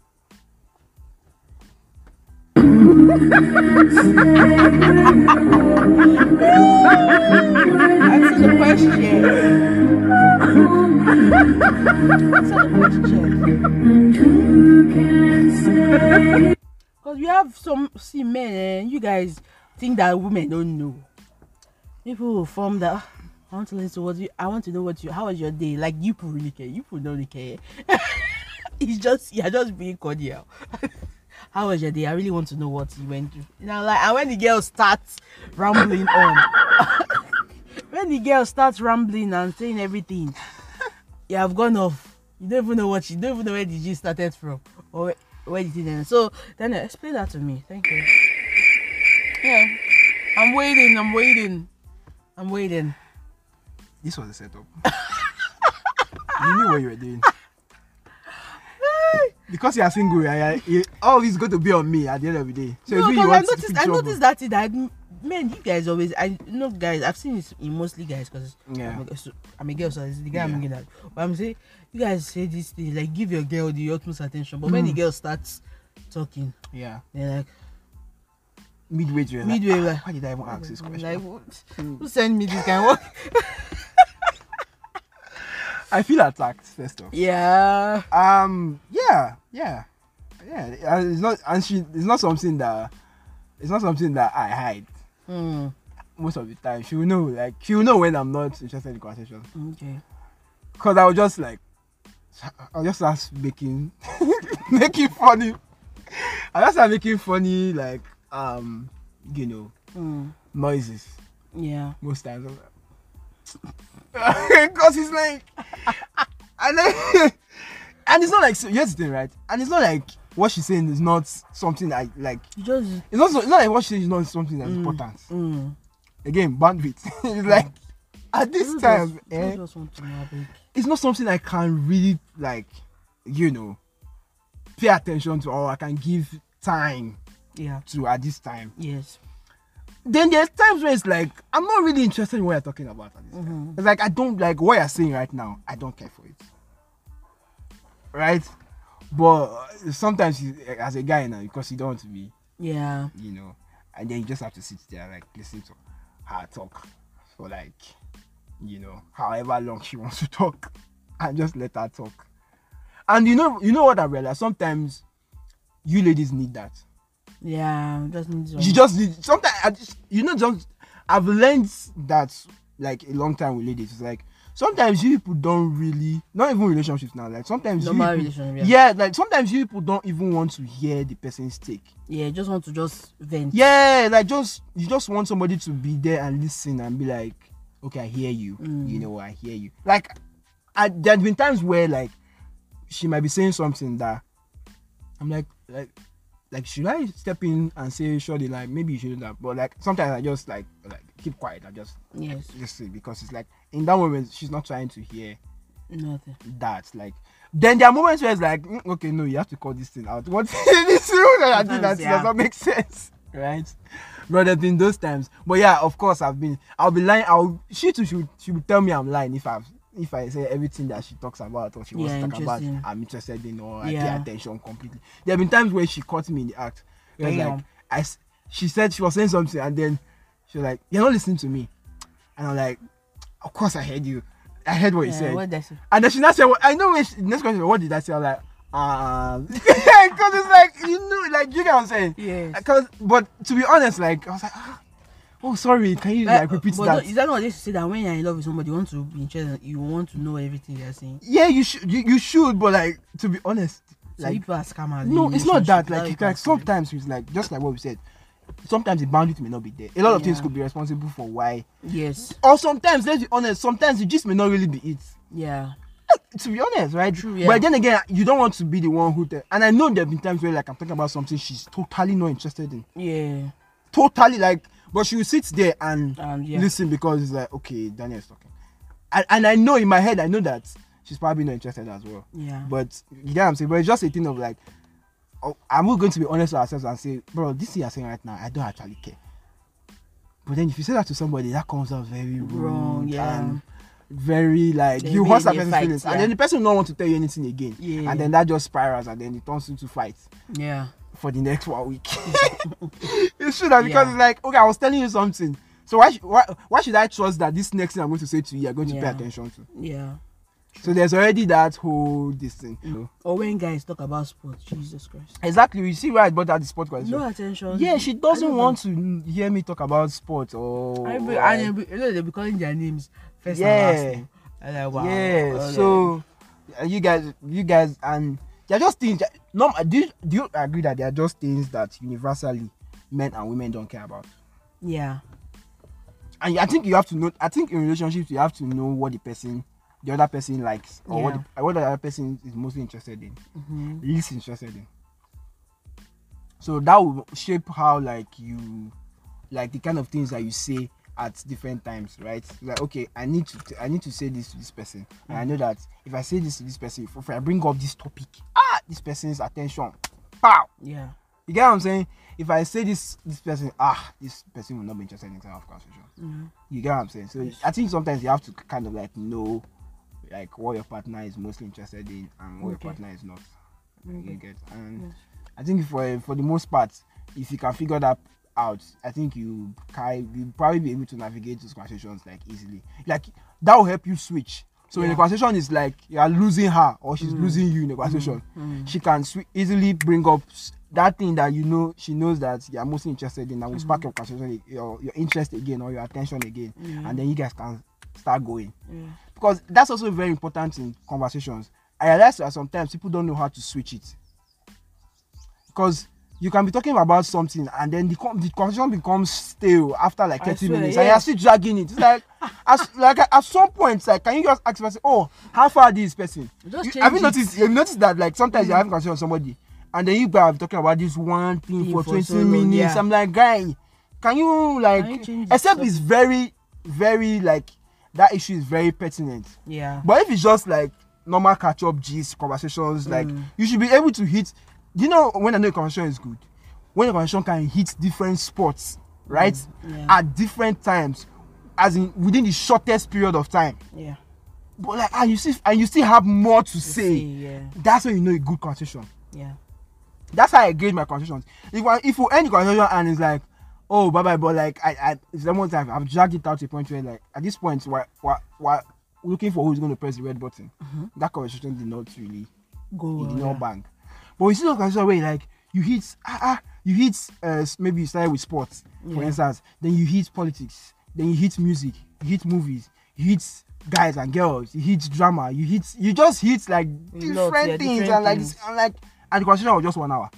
Answer the question. Answer the question. Because we have some see men and you guys think that women don't know. People will form that. "Ah, I want to listen to what you. I want to know what you. How was your day? Like you people really care. You people don't really care. It's just you're just being cordial. How was your day? I really want to know what you went through. You know, like and when the girl starts rambling on, when the girl starts rambling and saying everything, you have gone off. You don't even know what you don't even know where the G started from or where, where did it end. So then explain that to me. Thank you. Yeah, I'm waiting. I'm waiting. I'm waiting. This was a setup. You knew what you were doing. Because you are single, I, I, I, all this is going to be on me at the end of the day. So No, if you because I want to noticed, keep I trouble- noticed that thing that men, you guys always, I know guys, I've seen it in mostly guys because Yeah. I'm, a- so, I'm a girl, so it's the guy I'm Yeah. looking at. But I'm saying, you guys say this thing, like give your girl the utmost attention. But when the Mm. girl starts talking, Yeah. they're like, Midway, you're Midway, Like, like- "Ah, why did I even ask this question?" like what? Who sent me this kind of work? I feel attacked. First off. Yeah. Um. Yeah. Yeah. Yeah. uh, It's not. And she. It's not something that. It's not something that I hide. Mm. Most of the time, she will know. Like she will know when I'm not interested in conversation. Okay. Cause I will just like. I'll just start making, making funny. I just start making funny like um, you know, Mm. noises Yeah. most times. Cause it's like, and then, and it's not like so. Here's the thing, right? And it's not like what she's saying is not something I like. You just. It's not. so- It's not like what she's saying is not something that's Mm. important. Mm. Again, bandwidth. It's like at this People time, just, eh, people just want to know, abeg. it's not something I can really like, you know, pay attention to or I can give time Yeah. to at this time. Yes. Then there's times where it's like I'm not really interested in what you're talking about at this time. Mhm. It's like I don't like what you're saying right now. I don't care for it. Right? But uh, sometimes you, as a guy now, because you don't want to be, Yeah. you know, and then you just have to sit there like listen to her talk for like, you know, however long she wants to talk, and just let her talk. And you know, you know what I realized? Sometimes you ladies need that. Yeah. Just need to. You just need sometimes. I just, you know, just I've learned that like a long time with ladies. It's like sometimes you people don't really, not even relationships now. Like sometimes you Normal people, relationship, yeah, like sometimes you people don't even want to hear the person's take. Yeah. Just want to just vent. Yeah, like just you just want somebody to be there and listen and be like, okay, I hear you. Mm. You know, I hear you. Like, I, there's been times where like she might be saying something that I'm like, like, like should I step in and say, surely, like maybe you shouldn't have. But like sometimes I just like like keep quiet. I just Yes. listen because it's like in that moment she's not trying to hear Nothing. that. Like then there are moments where it's like, mm, okay, no, you have to call this thing out. What this thing that I did that Sometimes, yeah. does not make sense, right? But there's been those times. But yeah, of course, I've been. I'll be lying. I'll she too should she would tell me I'm lying if I if I say everything that she talks about or she wants Yeah, to talk about interesting. I'm interested in or I Yeah. pay attention completely. There have been times where she caught me in the act. It was Damn. like I s- she said she was saying something and then she was like, "You're not listening to me," and I'm like, "Of course I heard you. I heard what you Yeah, said." what did I say? And then she now said, well, I know when she, next question, what did I say? I'm like, um, because it's like, you know, like, you get what I'm saying? Yes. Because, but to be honest, like, I was like, ah, oh, sorry, can you, like, repeat but that? don't- is that not what they say that when you're in love with somebody, you want to be interested, you want to know everything they're saying? Yeah, you should, you, you should, but, like, to be honest, So like, people are scammers. no, in it's not that, relationships, like, you you can can, see. sometimes it's like, just like what we said, sometimes the boundary may not be there. A lot of things Yeah. could be responsible for why. Yes. Or sometimes, let's be honest, sometimes it just may not really be it. Yeah. to be honest, right? True, yeah. But then again, you don't want to be the one who. Te- and I know there have been times where like I'm talking about something she's totally not interested in. Yeah. Totally like, but she will sit there and And, yeah. listen because it's like, okay, Daniel's talking. And, and I know in my head, I know that she's probably not interested as well. Yeah. But you get what I'm saying? But it's just a thing of like, oh, I'm not going to be honest with ourselves and say, bro, this thing you're saying right now, I don't actually care. But then if you say that to somebody, that comes out very rude Wrong, yeah. and very like They you be hurt in that a person's fight, feelings, yeah. and then the person will not want to tell you anything again. Yeah. And then that just spirals and then it turns into fights Yeah. for the next one week. It's true that because Yeah. it's like, okay, I was telling you something. So why, sh- why why should I trust that this next thing I'm going to say to you, you're going to pay Yeah. attention to? Yeah. So there's already that whole this thing. You know? Or when guys talk about sports, Jesus Christ. Exactly. You see why I brought that the sport question. No attention. Yeah, she I doesn't don't want to hear me talk about sports or. I be, and they'll be, you know, they'll be calling their names first Yeah. and last name. And like, wow. Yeah. Okay. So uh, you guys, you guys, and they're just things. That, no, do you, do you agree that they are just things that universally men and women don't care about? Yeah. And I think you have to know. I think in relationships you have to know what the person, the other person likes, or what Yeah. the, what the other person is mostly interested in, Mm-hmm. least interested in. So that will shape how like you, like the kind of things that you say at different times, right? Like, okay, I need to, I need to say this to this person, and I know that if I say this to this person, if, if I bring up this topic, ah, this person's attention, pow. Yeah. You get what I'm saying? If I say this, this person, ah, this person will not be interested in this kind of conversation. Mm-hmm. You get what I'm saying? So I think sometimes you have to kind of like know, like what your partner is mostly interested in and what Okay. your partner is not. Okay. You get? And Yes. I think for for the most part, if you can figure that out, I think you can you probably be able to navigate those conversations like easily. Like that will help you switch. So when the Yeah. conversation is like you are losing her or she's losing you in the conversation, Mm. she can swi- easily bring up s- that thing that you know she knows that you are mostly interested in, and will spark your conversation, your, your interest again or your attention again, Yeah. and then you guys can start going. Yeah. Because that's also very important in conversations. I realize that sometimes people don't know how to switch it. Because you can be talking about something and then the, con- the conversation becomes stale after like I thirty swear, minutes and yeah. you're still dragging it. It's like, as, like at some point, it's like, can you just ask person, oh, how far this person? Just You- change have you it. noticed? You've noticed that like sometimes you're having a conversation with somebody and then you guys are talking about this one thing Thing for for twenty so long, minutes. yeah. I'm like, guy, can you like, Can you change it except up? it's very, very like, that issue is very pertinent. Yeah. But if it's just like normal catch up gist conversations, like Mm. you should be able to hit. Do you know when I know a conversation is good? When a conversation can hit different spots, right? Mm. Yeah. At different times, as in within the shortest period of time. Yeah. But like, and you see, and you still have more to, say. say, yeah. That's when you know a good conversation. Yeah. That's how I gauge my conversations. If I, if we end the conversation and it's like, oh, bye bye, but like I, I, it's the one time I've dragged it out to a point where like at this point we're, we're, we're looking for who's going to press the red button. That conversation did not really, Go. it did yeah. not bang. But you see the conversation where like you hit, ah, ah you hit, uh, maybe you started with sports, for Yeah. instance, then you hit politics, then you hit music, you hit movies, you hit guys and girls, you hit drama, you hit, you just hit like A different lot, yeah, things different and like, things. and like, and the conversation was just one hour.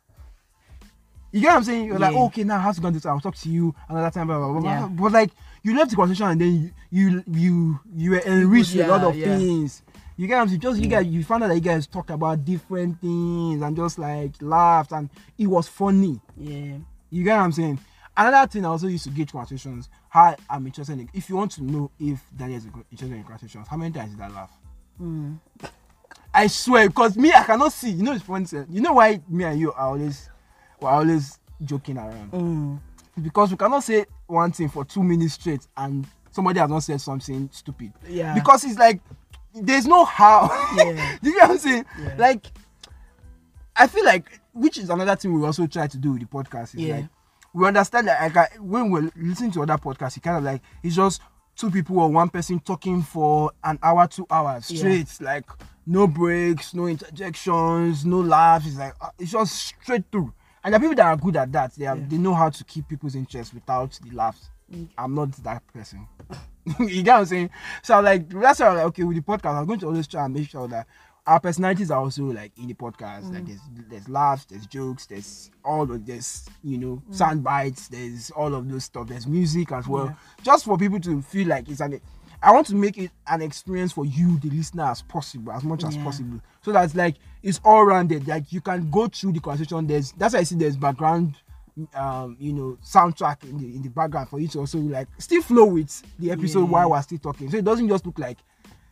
You get what I'm saying? You're like, Yeah. oh, okay, now I have to go and do this. I'll talk to you another time, blah, blah, blah, blah. Yeah. But like, you left the conversation and then you you you, you were enriched with a lot Yeah, of yeah. things. You get what I'm saying? Just you guys, you found out that you guys talked about different things and just like laughed and it was funny. Yeah. You get what I'm saying? Another thing I also used to gauge conversations, how I'm interested in. If you want to know if Daniel is interested in conversations, how many times did I laugh? Mm. I swear, because me, I cannot see. You know, it's funny. You know why me and you are always, we're always joking around. Mm. Because we cannot say one thing for two minutes straight and somebody has not said something stupid. Yeah. Because it's like there's no how. Yeah. Do you get what I'm saying? Yeah. Like I feel like, which is another thing we also try to do with the podcast, is Yeah. like we understand that like, I- when we're listening to other podcasts, it kind of like it's just two people or one person talking for an hour, two hours Yeah. straight, like no breaks, no interjections, no laughs. It's like uh, it's just straight through. And the people that are good at that, they have, Yeah. they know how to keep people's interest without the laughs. Mm. I'm not that person. You get what I'm saying? So like that's why I'm like, okay, with the podcast, I'm going to always try and make sure that our personalities are also like in the podcast. Mm. Like there's there's laughs, there's jokes, there's all of this, you know, Mm. sound bites, there's all of those stuff, there's music as well. Yeah. Just for people to feel like it's an I want to make it an experience for you, the listener, as possible, as much as Yeah. possible. So that's like it's all rounded. Like you can go through the conversation. There's that's why I see there's background, um, you know, soundtrack in the in the background for you to also like still flow with the episode Yeah. while we're still talking. So it doesn't just look like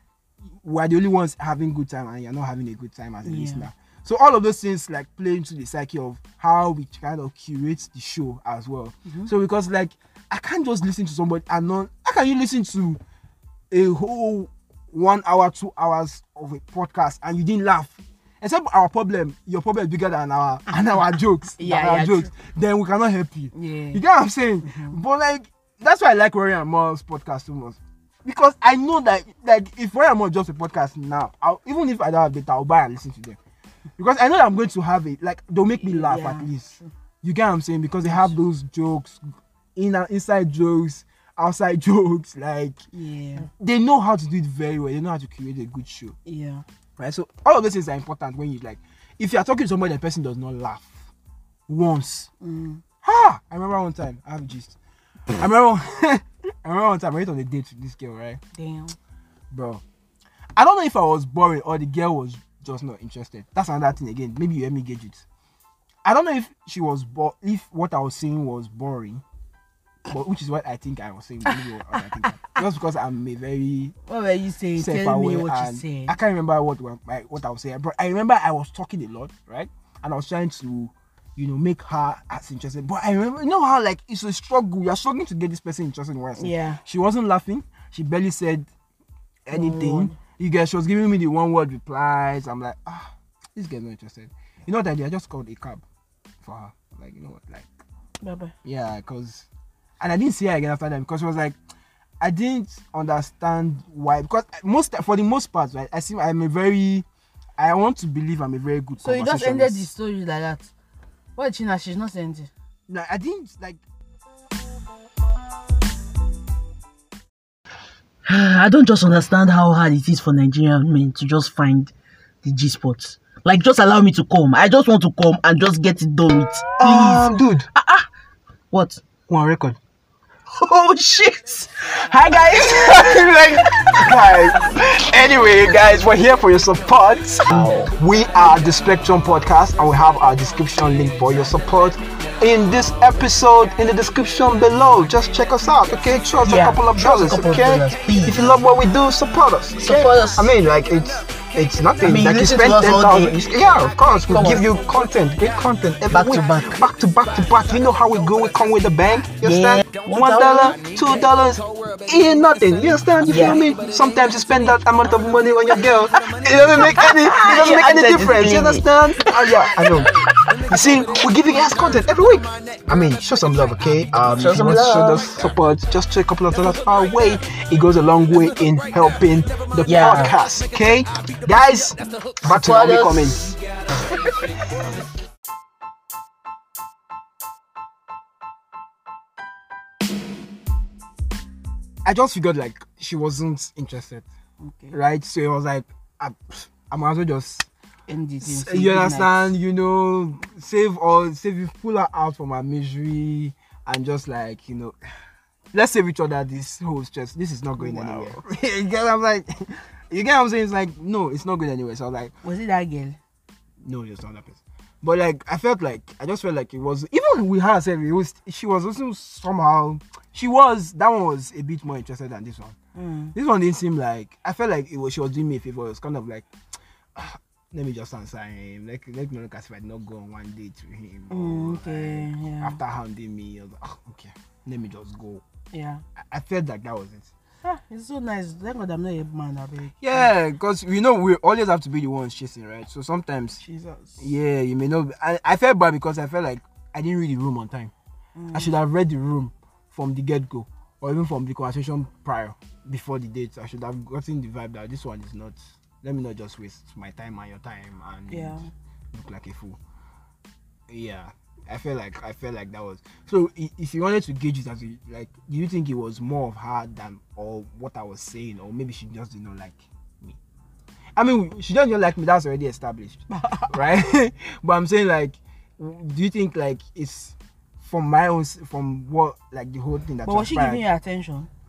we're the only ones having good time and you're not having a good time as a Yeah. listener. So all of those things like play into the psyche of how we kind of curate the show as well. Mm-hmm. So because like I can't just listen to somebody and not how can you listen to a whole one hour, two hours of a podcast and you didn't laugh? Except our problem, your problem is bigger than our and our jokes. than Yeah, our yeah, jokes. Then we cannot help you. Yeah. You get what I'm saying? But like that's why I like Rory and Mo's podcast so much. Because I know that like if Rory and Mo drops a podcast now, I'll, even if I don't have data, I'll buy and listen to them. Because I know that I'm going to have it. Like they'll make me laugh Yeah. at least. You get what I'm saying? Because they have those jokes, in inside jokes, outside jokes. Like Yeah. they know how to do it very well. They know how to create a good show. Yeah. Right? So all of those things are important when you like if you're talking to somebody, the person does not laugh once. Mm. Ah, I remember one time, I have a gist. I remember I remember one time I went on a date with this girl, right? Damn. Bro. I don't know if I was boring or the girl was just not interested. That's another thing again. Maybe you let me gauge it. I don't know if she was bo- if what I was saying was boring. But which is what I think I was saying. Maybe what I think I- Just because I'm a very What were you saying? Tell me self-aware what you and said. I can't remember what wa- my, what I was saying. But I remember I was talking a lot, right? And I was trying to, you know, make her as interested. But I remember, you know how like it's a struggle. You're struggling to get this person interested in what I said. Yeah. She wasn't laughing. She barely said anything. word. You guys, she was giving me the one word replies. I'm like, ah, this girl's not interested. You know what I did? I just called a cab for her. Like, you know what, like. Bye bye. Yeah, because, and I didn't see her again after that because she was like, I didn't understand why. Because most, for the most part, right, I see I'm a very, I want to believe I'm a very good. So you just ended the conversationalist. story like that. What China? She's not saying it. No, I didn't like. I don't just understand how hard it is for Nigerian men to just find the G spots. Like, just allow me to come. I just want to come and just get it done with. Please. Um, dude, What? one record. Oh shit! Hi guys. Like, guys. Anyway, guys, we're here for your support. We are the Spectrum Podcast, and we have our description link for your support in this episode in the description below. Just check us out, okay? Throw us Yeah, a couple of throw us a dollars, couple of okay? dollars, please. If you love what we do, support us. Okay? Support us. I mean, like it's it's nothing. I mean, like you listen spend to us ten all thousand. day. Yeah, of course. We Come give on. you content, great content every Back to week. back. back to back to back. You know how we go. We come with a bang. You Yeah. understand? One dollar, two dollars, ain't nothing. You understand? You Yeah. feel me? Sometimes you spend that amount of money on your girl. It doesn't make any. It doesn't Yeah, make I any said difference. it's You easy. understand? Oh yeah, I know. You see, we're giving us content every week. I mean, show some love, okay? Um, Show if you some want to show love. us support, just throw a couple of dollars our way. It goes a long way in helping the Yeah. podcast, okay? Guys, back to how we Support come in. us. I just figured like she wasn't interested, Okay. right? So it was like, I, I might as well just. End it. S- you understand, you know, save all, save you, pull her out from her misery and just like, you know, let's save each other this whole stress. This is not going Wow. anywhere. You get what I'm like, you get what I'm saying? It's like, no, it's not going anywhere. So I was like, Was it that girl? no, it's not that person. But like, I felt like, I just felt like it was, even with her, said it was, she was also somehow, she was, that one was a bit more interested than this one. Mm. This one didn't seem like, I felt like it was, she was doing me a favor. It was kind of like, ah, let me just answer him. Like, let me look as if I did not go on one date with him. or, Mm, okay, like, yeah. After hounding me, I was like, oh, okay, let me just go. Yeah. I, I felt like that was it. Ah, it's so nice. Thank God I'm not a man. I beg. Yeah, because we know we always have to be the ones chasing, right? So sometimes, Jesus. yeah, you may not. I, I felt bad because I felt like I didn't read the room on time. I should have read the room from the get go, or even from the conversation prior, before the date. I should have gotten the vibe that this one is not. Let me not just waste my time and your time and Yeah. look like a fool. Yeah, I felt like I felt like that was. So i- if you wanted to gauge it as a, like, do you think it was more of her than or what I was saying, or maybe she just did not like me? I mean, she just didn't like me. That's already established, right? But I'm saying, like, w- do you think like it's from my own s- from what like the whole thing that But was she transpired? giving you attention?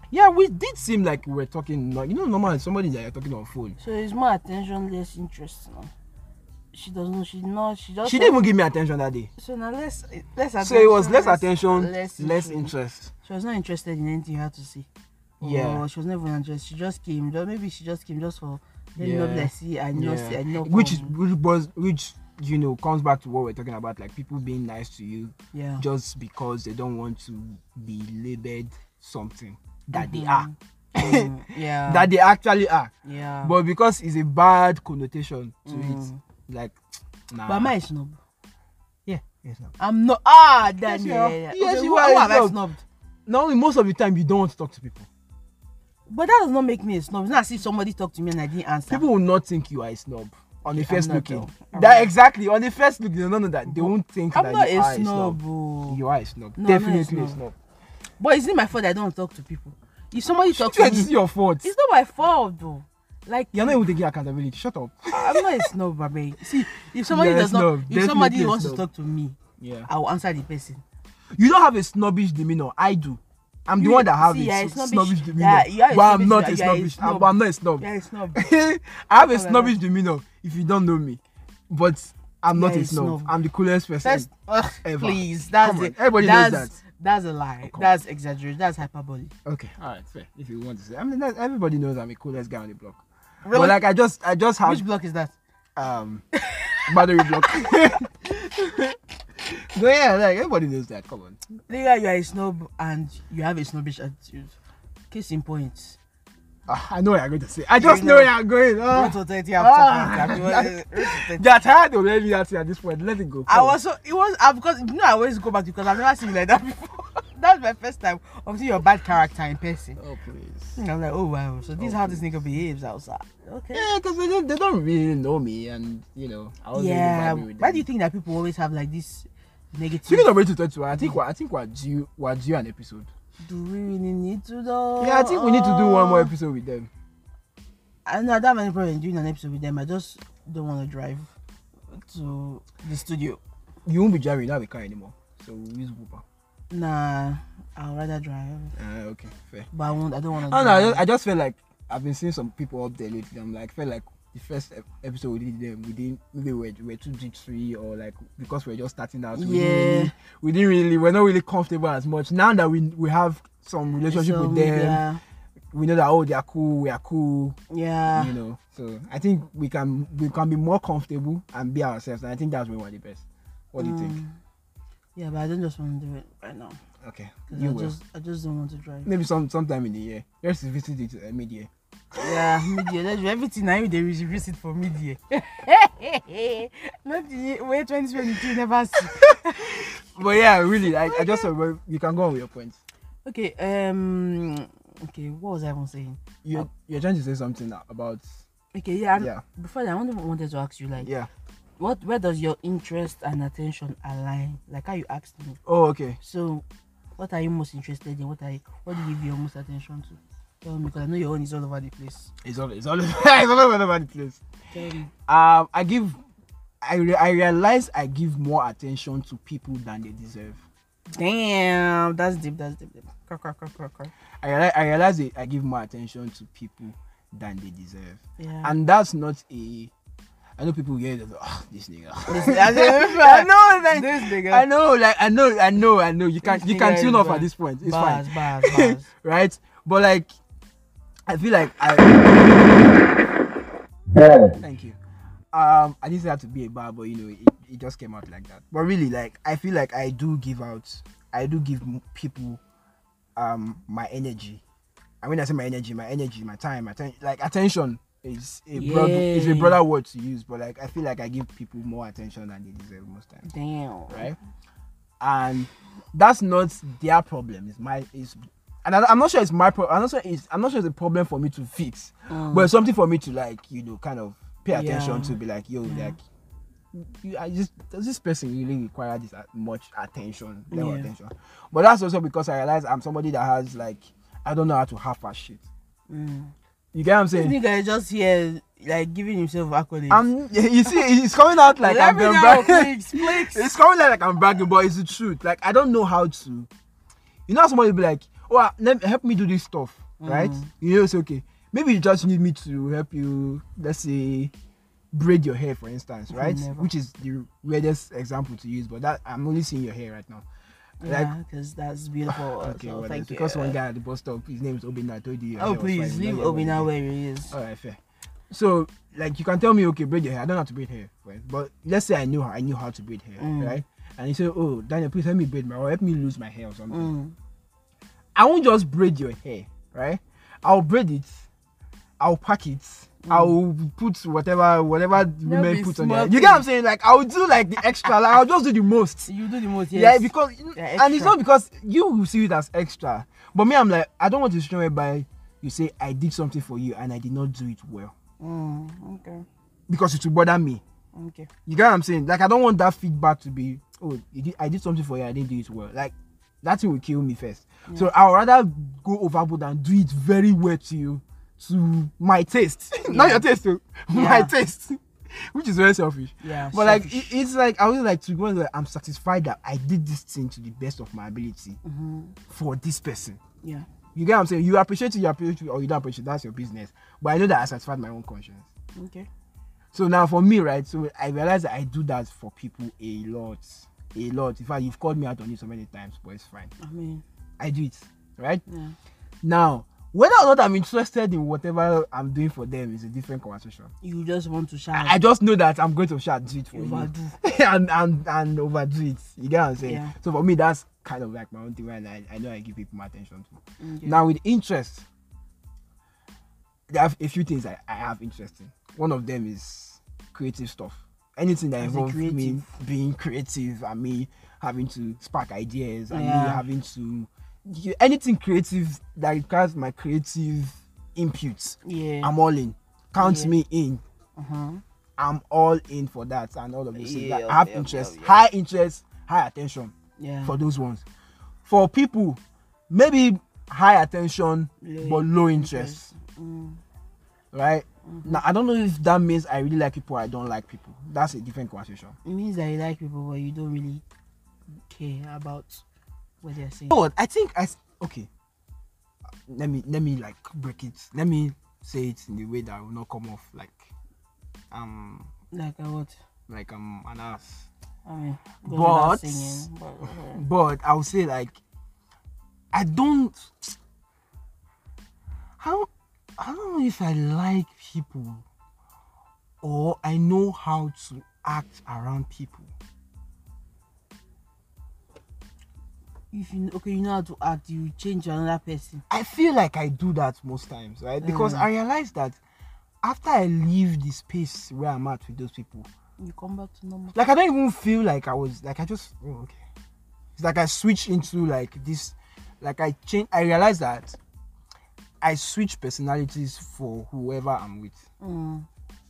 Yeah, we did seem like we were talking. Like, you know, normally somebody that you're talking on phone. So it's more attention, less interest. No? She doesn't. She not. She just. She didn't even give me attention that day. So now less, less attention. So it was less attention, less, less interest. She was not interested in anything you had to say. Yeah. Or she was never interested. She just came. Just, maybe she just came just for. Let me Yeah. not let's see. I know. Yeah. I know. Which is which was which you know comes back to what we're talking about, like people being nice to you Yeah. just because they don't want to be labeled something that they Mhm. are. Mm, yeah. That they actually are. Yeah. But because it's a bad connotation to Mm. it, like nah. But am I a snob? Yeah, yes, no. I'm not. Ah, then Yes, you yeah, are. yeah, yeah. Yes, Okay, you who- are who a have I snob. snubbed? Not only most of the time you don't want to talk to people. But that does not make me a snob. It's not as if somebody talked to me and I didn't answer. People will not think you are a snob on the I'm first not looking. though. I'm That not. exactly on the first look, they don't know that they won't think I'm that not you a are snob. a snob. oh. You are a snob. No, I'm not a Definitely a snob. snob. But it's not my fault that I don't talk to people. If somebody talks to It's me, your fault. it's not my fault though. Like You're not even taking accountability. Shut up. I'm not a snob, baby. See, if somebody You're a does not, snob. if somebody Definitely a wants to snob. talk to me, Yeah. I will answer the person. You don't have a snobbish demeanor. I do. I'm the You- one that have see, a you're a s- snobbish- snobbish demeanor. yeah, you are a but I'm snobbish- not a you are a snobbish. I'm, snob. I'm not a snob. You're a snob. I have a Oh, snobbish demeanor if you don't know me. But I'm not You're a a snob. snob. I'm the coolest person That's ugh, ever. please. That's Come on, it. everybody knows that's, that. That's a lie. come That's exaggeration. That's hyperbole. Okay, all right, fair. If you want to say, I mean, that, everybody knows I'm the coolest guy on the block. Really? But like, I just, I just have Which block is that? um, battery block. So yeah, like everybody knows that. Come on. Nigga, you are a snob and you have a snobbish attitude. Case in point. Ah, I know what you're going to say. I just You know know. where you're going. Ah. Road to thirty Ah. after that. They're tired of letting me that at this point. Let it go. I Come on. was so it was uh, because you know I always go back because I've never seen you like that before. That's my first time of seeing your bad character in person. Oh please. And I'm like, oh wow, so this is Oh, how this nigga behaves outside. Okay. Yeah, because they don't, they don't really know me, and you know, I was Yeah. really vibing with Why them. do you think that people always have like this negative? Speaking of Rachel Tattoo, I think we're, I think we're due we're due an episode. Do we really need to though? Yeah, I think we need to do one more episode with them. I know I don't have any problem doing an episode with them. I just don't want to drive to the studio. You won't be driving, you don't have a car anymore, so we'll use Uber. Nah, I'll rather drive. Uh, okay, fair. But I won't. I don't want to. I don't know. I just, I just felt like I've been seeing some people up there lately. I'm like, felt like the first ep- episode we did them, we didn't maybe we were, we were too jittery or like because we're just starting out. We Yeah. Didn't really, we didn't really. We're not really comfortable as much now that we we have some relationship So, with them. Yeah. We know that oh they are cool, we are cool. Yeah. You know, so I think we can we can be more comfortable and be ourselves, and I think that's when we're the best. What do you think? Mm. Yeah, but I don't just want to do it right now. Okay, 'Cause you I will. just, I just don't want to drive. Maybe some sometime in the year. Let's visit it uh, mid-year. Yeah, media. Let's do everything now. They will visit for media. Not the way twenty twenty-two never see. But yeah, really, I, I just uh, well, you can go on with your points. Okay. Um. Okay. What was I even saying? You you're trying to say something about Okay. Yeah. I'm- yeah Before that, I wanted, wanted to ask you like, yeah. what, where does your interest and attention align? Like how you asked me. Oh okay. So, what are you most interested in? What are you, what do you give your most attention to? Tell me, because I know your own is all over the place. It's all it's all it's all over the place. Tell me. Um, I give I re- I realize I give more attention to people than they deserve. Damn, that's deep. That's deep. deep. Crack, crack, crack, crack, crack. I realize, I realize that I give more attention to people than they deserve, Yeah. and that's not a. I know people get oh, this nigga. This- I know, I know, like, this nigga. I know, like I know, I know, I know. You can This you can nigga tune is off bad. at this point. It's Bars, fine, bars, bars. right? But like, I feel like I. Thank you. Um, I didn't say that to be a bar, but you know, it, it just came out like that. But really, like, I feel like I do give out, I do give m- people, um, my energy. And when I say my energy, my energy, my time, my time, like attention is a broad, is a Yeah. broader word to use. But like, I feel like I give people more attention than they deserve most times, Damn. right? And that's not their problem. It's my, it's, and I, I'm not sure it's my problem. I'm not sure it's, I'm not sure it's a problem for me to fix, Mm. but it's something for me to like, you know, kind of pay attention Yeah. to. Be like, yo, Yeah. like, you, I just does this person really require this uh, much attention, level of Yeah. attention? But that's also because I realize I'm somebody that has like, I don't know how to half-ass shit. Mm. You get what I'm This saying? nigga is just here, like, giving himself accolades. I'm, you see, it's coming out like Let I'm me I'm know, bragging. flicks, flicks. It's coming out like I'm bragging, but it's the truth. Like I don't know how to. You know, how somebody will be like, "Oh, uh, let, help me do this stuff," right? Mm. You know, it's okay. Maybe you just need me to help you, let's say, braid your hair, for instance, right? Never. Which is the weirdest example to use, but that I'm only seeing your hair right now. Yeah, because that's beautiful. Okay, so well, thank it's you. because one guy at the bus stop, his name is Obina, I told you. your Oh, hair was please fine, leave not your Obina hair. where he is. All right, fair. So, like, you can tell me, okay, braid your hair. I don't know how to braid hair, right? But let's say I knew how I knew how to braid hair, Mm. right? And you say, oh, Daniel, please help me braid my, or help me lose my hair or something. Mm. I won't just braid your hair, right? I'll braid it. I'll pack it. Mm. I'll put whatever whatever women be put on there. small You get what I'm things. saying? Like, I'll do like the extra. Like, I'll just do the most. You do the most, yes. Yeah, because Yeah, and it's extra. not because you will see it as extra. But me, I'm like, I don't want to show whereby you say I did something for you and I did not do it well Mm, okay. because it will bother me. Okay. You get what I'm saying? Like, I don't want that feedback to be, oh, you did, I did something for you, I didn't do it well. Like, that thing will kill me first. So I'll rather go overboard and do it very well to you, to my taste, not Yeah. your taste, oh, my Yeah. taste, which is very selfish. Yeah. But like, selfish. it, it's like I always like to go like I'm satisfied that I did this thing to the best of my ability Mhm. for this person. Yeah. You get what I'm saying? You appreciate it, you appreciate it, or you don't appreciate it, that's your business. But I know that I satisfied my own conscience. Okay. So now for me, right? So I realize that I do that for people a lot, a lot. In fact, you've called me out on it so many times, but it's fine. I mean, I do it, right? yeah. Now, whether or not I'm interested in whatever I'm doing for them is a different conversation. You just want to shout. I just know that I'm going to shout do it for Overdo. you and, and and overdo it. You get what I'm saying? Yeah. So for me, that's kind of like my own thing, and I, I know I give people my attention to. Okay. Now with interest, there are a few things I, I have interest in. One of them is creative stuff. Anything that As a involves me creative. being creative and me having to spark ideas and me Yeah. having to you- anything creative that requires my creative inputs. Yeah. I'm all in. Count Yeah. me in. Uh-huh. I'm all in for that and all of those things. Yeah, Like, I have yeah, interest, yeah, yeah. high interest, high attention Yeah. for those ones. For people, maybe high attention Low but low interest, Mm. right? Now I don't know if that means I really like people or I don't like people. That's a different conversation. It means that you like people, but you don't really care about what they're saying. You know what? I think I s- okay. Let me let me like break it. Let me say it in a way that will not come off like um Like uh, what? like um an ass. I mean, goes But- without singing, but uh, But I would say like I don't how I don't know if I like people or I know how to act around people. if you okay, you know how to act, you change to another person. I feel like I do that most times, right? Because Mm. I realize that after I leave the space where I'm at with those people, You come back to normal. like I don't even feel like I was like I just oh, okay. It's like I switch into like this, like I change. I realize that I switch personalities for whoever I'm with. Mm.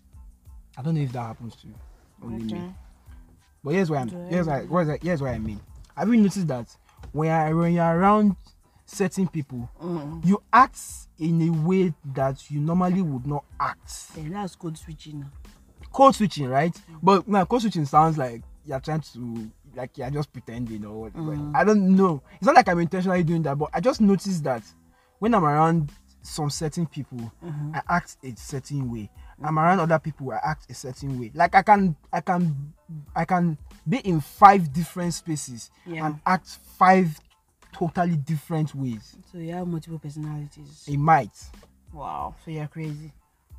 I don't know if that happens to only me. Okay. But here's what I'm. Okay. Here's what. Here's what, here's what I mean. Have you noticed that when you're, when you're around certain people, Mm. you act in a way that you normally would not act? Yeah, that's code switching now. Code switching, right? But now code switching sounds like you're trying to, like you're just pretending or what. Mm. I don't know. It's not like I'm intentionally doing that, but I just noticed that when I'm around some certain people, Mhm. I act a certain way. I'm around other people, I act a certain way. Like I can, I can, I can be in five different spaces Yeah. and act five totally different ways. So you have multiple personalities. It might. Wow. So you're crazy.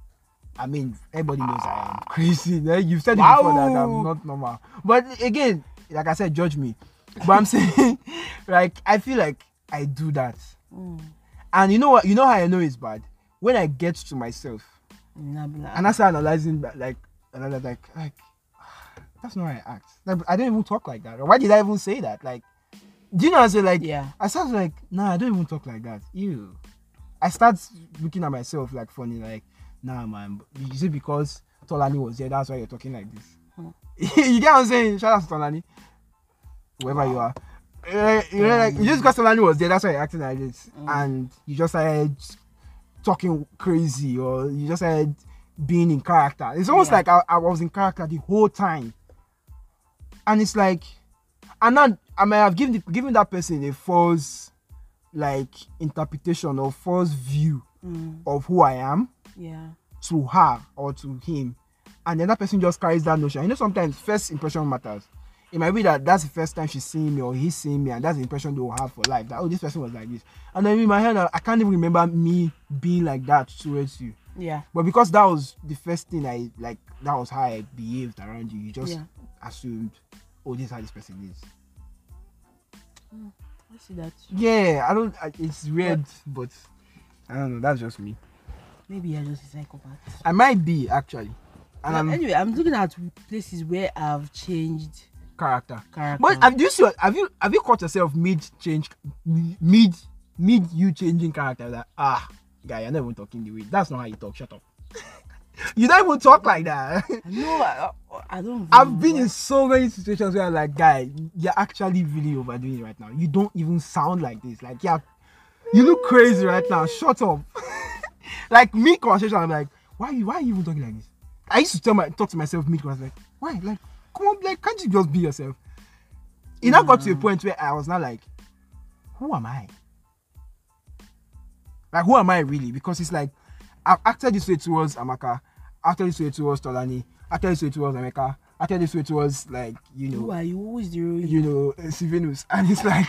I mean, everybody knows I am crazy. eh? You've said it before that I'm Wow. not normal. But again, like I said, judge me. But I'm saying, like, I feel like I do that. Mm. And you know what? You know how I know it's bad? When I get to myself You know, be like, and I start analyzing that, like, and I'm like, like, that's not how I act. Like, I don't even talk like that. Or why did I even say that? Like, do you know what I'm saying? Like, yeah. I start like, nah, I don't even talk like that. Ew. I start looking at myself like funny, like, nah, man. Is it because Tolani was there? That's why you're talking like this. Hmm. You get what I'm saying? Shout out to Tolani, whoever you are. Uh, you know, like, just because Tolani was there, that's why you're acting like this, Mm. and you just started talking crazy, or you just started being in character. It's almost Yeah. like I, I was in character the whole time, and it's like, and now I might have given the, given that person a false like interpretation or false view Mm. of who I am Yeah. to her or to him, and the other person just carries that notion. You know, sometimes first impression matters. It might be that that's the first time she's seeing me or he's seeing me, and that's the impression they will have for life. That, oh, this person was like this, and then in my head, I I can't even remember me being like that towards you. Yeah. But because that was the first thing I like, that was how I behaved around you. You just Yeah. assumed, oh, this is how this person is. I see that. Yeah, I don't. I, it's weird, but I don't know. That's just me. Maybe you're just a psychopath. I might be actually, and But I'm anyway, I'm looking at places where I've changed character. character. But have you see, have you have you caught yourself mid change, mid mid you changing character? That ah, guy, you're not even talking the way. That's not how you talk. Shut up. You don't even talk like that. No, I, I don't. I've been in so many situations where I'm like, guy, you're actually really overdoing it right now. You don't even sound like this. Like, yeah, you look crazy right now. Shut up. Like mid conversation, I'm like, why are you why are you even talking like this? I used to tell my talk to myself mid conversation, like, why? Like, come on, like, can't you just be yourself? It now got to a point where I was not like, who am I? Like, who am I really? Because it's like, I've acted this way towards Amaka, acted this way towards Tolani, acted this way towards Amaka, acted this way towards, like, you know, Who are you? Who is the real you know, uh, Sivinus. And it's like,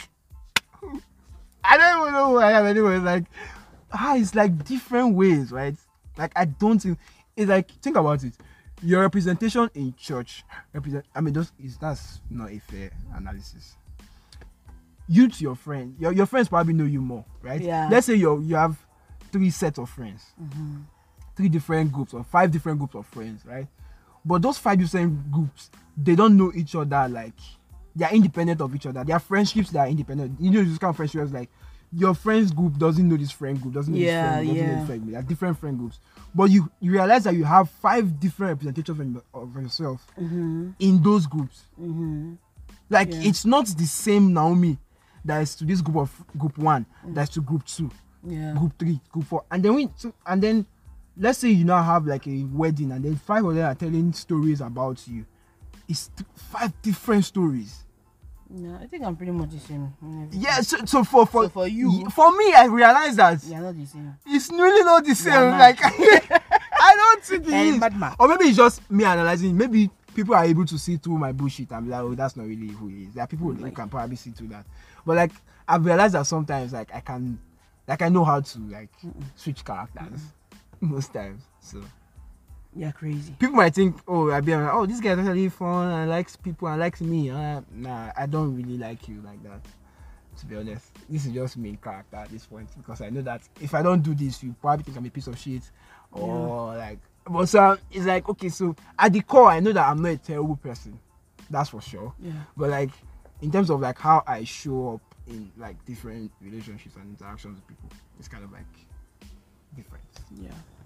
I don't even know who I am anyway. It's like, ah, it's like different ways, right? Like, I don't, even- it's like, think about it. Your representation in church, represent, I mean, those is that's not a fair analysis. You to your friend, your, your friends probably know you more, right? Yeah. Let's say you you have three sets of friends, Mm-hmm. three different groups or five different groups of friends, right? But those five different groups, they don't know each other. Like, they are independent of each other. They are friendships that are independent. You know, this kind of friendships like your friends group doesn't know this friend group, doesn't know Yeah, this friend, group, doesn't know yeah. this friend group. They are different friend groups. But you you realize that you have five different representations of, your- of yourself Mm-hmm. in those groups. Mm-hmm. Like, Yeah. it's not the same Naomi that is to this group of group one, that's to group two, Yeah. group three, group four, and then we so, and then let's say you now have like a wedding, and then five of them are telling stories about you. It's th- five different stories. No, I think I'm pretty much the same. in everything. Yeah, so, so for for So for you- for me, I realize that You're not the same. it's really not the same. are Like, mad. I don't think it Eh, is. mad man. Or maybe it's just me analyzing. Maybe people are able to see through my bullshit and be like, oh, that's not really who he is. There are people who can probably see through that. But like, I've realized that sometimes, like, I can, like, I know how to like switch characters most times. So You're crazy. people might think, oh, I'll be like, oh, this guy's actually fun and likes people and likes me. Uh, nah, I don't really like you like that. To be honest, this is just main character at this point, because I know that if I don't do this, you probably think I'm a piece of shit, or like. But so it's like, okay, so at the core, I know that I'm not a terrible person. That's for sure. Yeah. But like, in terms of like how I show up in like different relationships and interactions with people, it's kind of like different. Yeah.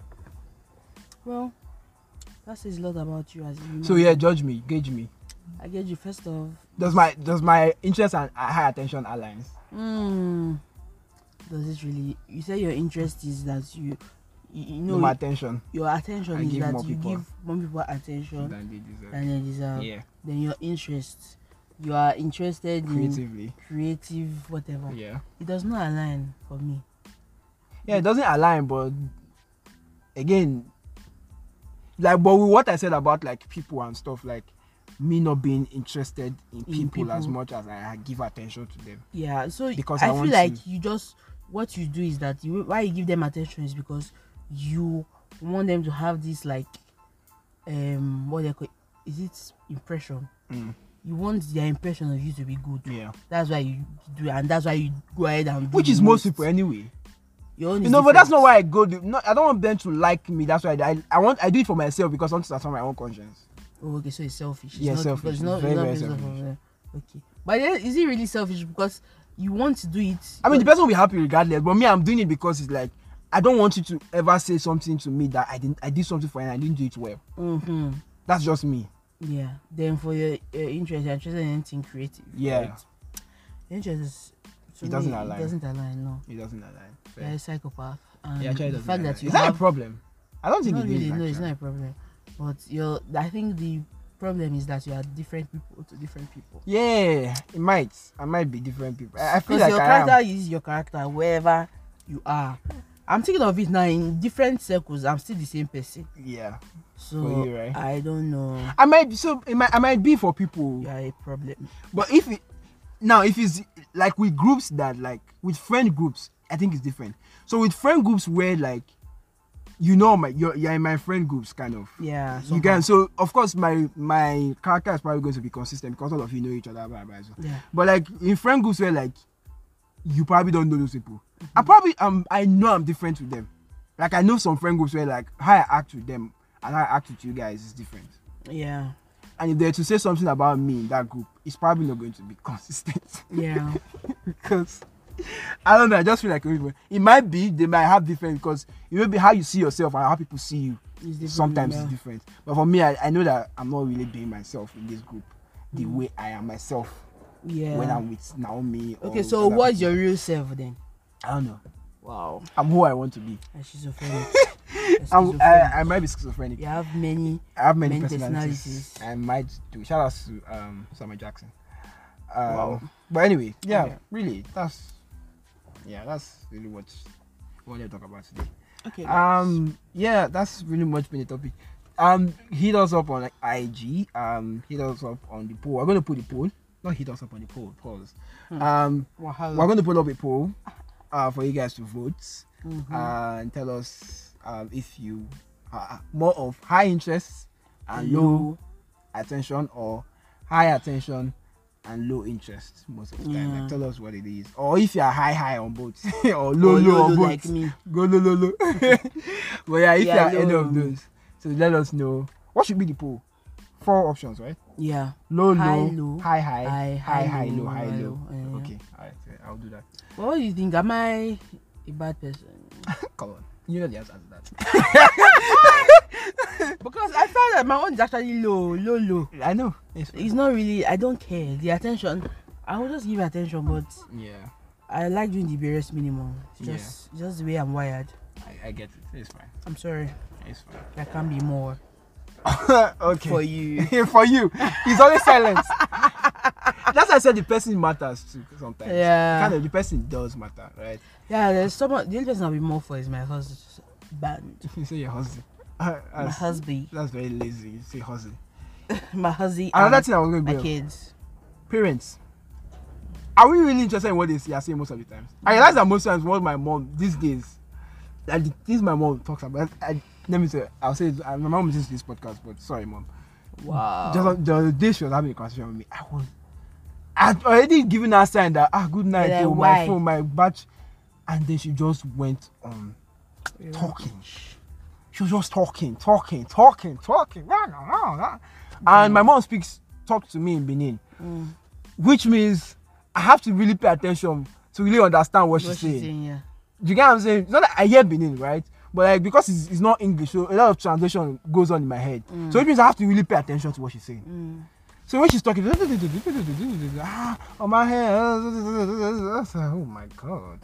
Well, that says a lot about you as a human. So yeah, judge me, gauge me. I get you first off. Does my does my interest and uh, high attention aligns? Mm, does it really? You say your interest is that you, you, you know, No, my attention your attention I is give that more you people give more people attention than they deserve. than they deserve. Yeah, Then your interest, you are interested in creatively. creative whatever. Yeah, It does not align for me. yeah, it doesn't align, but again, like, but with what I said about like people and stuff, like me not being interested in people, In as people. much as I give attention to them. Yeah. So Because I, I feel want like to- you just what you do is that you why you give them attention is because you want them to have this like um what they call is it impression. Mm. You want their impression of you to be good. Yeah, That's why you do it, and that's why you go ahead and do which the is most people anyway. Your own You is know, but that's not different. why I go. Do, no, I don't want them to like me. That's why I, I, I want. I do it for myself because I want to satisfy my own conscience. Oh, okay, so it's selfish. It's Yeah, not, selfish. It's not, Very, it's not very based off of, selfish. uh, okay, but then, is it really selfish because you want to do it? I mean, the but- person will be happy regardless. But me, I'm doing it because it's like I don't want you to ever say something to me that I didn't. I did something for you and I didn't do it well. Mhm. That's just me. Yeah. Then for your uh, interest, you're interested in anything creative. Yeah. Right? Interest is. to It doesn't me, align. It doesn't align. No. It doesn't align. You're a psychopath. And Yeah, actually, it the doesn't fact align. that you Is that a have problem? I don't think not it really. is. No, it's actually. not a problem. But you're. I think the problem is that you are different people to different people. Yeah, it might. I might be different people. I, I feel Because like your I character am. is your character wherever you are. I'm thinking of it now in different circles. I'm still the same person. Yeah. So For you, right? I don't know. I might be so it might I might be for people. You are a problem. But if it now if it's like with groups that like with friend groups, I think it's different. So with friend groups where like you know my you're, you're in my friend groups kind of. Yeah. You can so of course my my character is probably going to be consistent because all of you know each other. Blah, blah, so. Yeah. But like in friend groups where like you probably don't know those people. I probably um I know I'm different with them. Like I know some friend groups where like how I act with them and how I act with you guys is different. Yeah. And if they're to say something about me in that group, it's probably not going to be consistent. Yeah. Because I don't know, I just feel like it might be they might have different because it may be how you see yourself and how people see you. Sometimes yeah. it's different. But for me, I, I know that I'm not really being myself in this group the mm. way I am myself. Yeah. When I'm with Naomi. Okay, so what's your real self then? I don't know. Wow. I'm who I want to be. A schizophrenic. I'm, I, I might be schizophrenic. You have many. I have many, many personalities. personalities. I might do. Shout out to um, Samuel Jackson. Um, Wow. But anyway, yeah, Okay. really, that's yeah, that's really what we want to talk about today. Okay. Um, yeah, that's really much been the topic. Um, hit us up on like I G. Um, hit us up on the poll. We're gonna put the poll. Not hit us up on the poll. Pause. Hmm. Um, Wahala. we're gonna put up a poll. Uh, for you guys to vote. Mhm. Uh, and tell us um if you are more of high interest and low Low. attention or high attention and low interest most of the time. Yeah. Like, tell us what it is, or if you are high high on both or low Or low, low, on low both. like me. Go low low low. But yeah, if Yeah, you are any low. of those, so let us know. What should be the poll? Four options, right? Yeah. Low High, low, low, high high, high, high high, high, low, low high high, low. low. Yeah. Okay, alright, I'll do that. What do you think? Am I a bad person? Come on, you know the answer to that. Because I found that my own is actually low, low, low. I know. It's, It's not really. I don't care the attention. I will just give attention, but yeah, I like doing the barest minimum. It's Yeah. just, just the way I'm wired. I, I get it. It's fine. I'm sorry. It's fine. I can be more Okay. for you. For you, he's always silent. That's why I said the person matters too. Sometimes, Yeah. kind of the person does matter, right? Yeah, there's someone. The only person I'll be more for is my husband. You say your husband. Uh, My that's, husband. that's very lazy. You say husband. My husband. Another and thing I was going to my bring up. kids. Parents. Are we really interested in what they are saying most of the times? I realize that most times what my mom these days, like the things my mom talks about. I, let me say, I'll say it, uh, my mom listens to this podcast, but sorry, mom. Wow. Just on- the other day she was having a conversation with me. I was, I had already given her a sign that ah, good night, Like, oh, my why? phone, my batch, and then she just went on Yeah. talking. She was just talking, talking, talking, talking. And my mom speaks, talk to me in Benin, Mm. which means I have to really pay attention to really understand what, What she's saying. she's saying, yeah. Do you get what I'm saying? It's not that I hear Benin, right? But like because it's, it's not English, so a lot of translation goes on in my head. Mm. So it means I have to really pay attention to what she's saying. Mm. So when she's talking, ah, on my head, oh my god.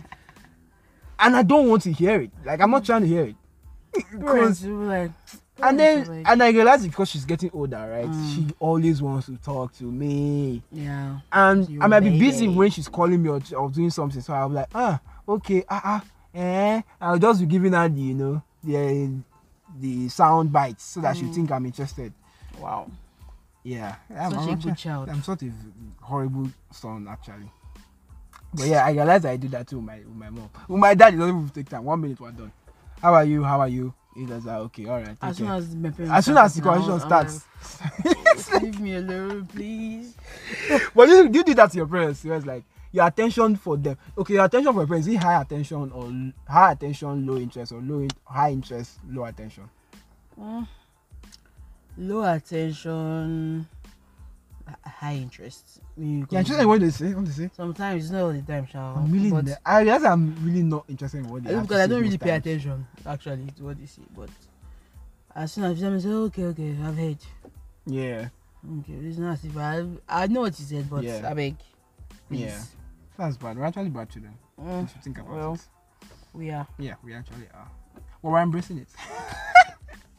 And I don't want to hear it. Like I'm not trying to hear it. Parents will be like, And parents then will be like, and I realize because she's getting older, right? Mm. She always wants to talk to me. yeah. And Your I might be busy baby. when she's calling me or, or doing something. So I'll be like, ah, okay, ah, ah, eh. I'll just be giving her the, you know, the the sound bites so that she Mm. think I'm interested. Wow. Yeah. Such a good child. I'm sort of horrible son actually. But yeah, I realize I do that too with my with my mom. With my dad, it doesn't even take time. One minute, we're done. How are you? How are you? He does that. Okay, all right. As soon okay. as my parents As soon start as the talking, conversation I'm- I'm starts. like, leave me alone, please. But you, you do that to your parents. It's like your attention for them. Okay, your attention for your parents is it high attention or l- high attention, low interest, or low in, high interest, low attention. Mm. Low attention, h- high interest. You Yeah, can- interested in what they say. What they say. Sometimes it's not all the time, shall I'm really. but ne- I realize I'm really not interested in what they. I have because to I say don't really most pay times. attention actually to what they say. But as soon as them say, okay, okay, I've heard. Yeah, Okay, it's not as if I I know what you said, but Yeah. I beg. Please. yeah. That's bad. We're actually bad children. Mm, If you think about well. it. we are. Yeah, we actually are. Well, we're embracing it.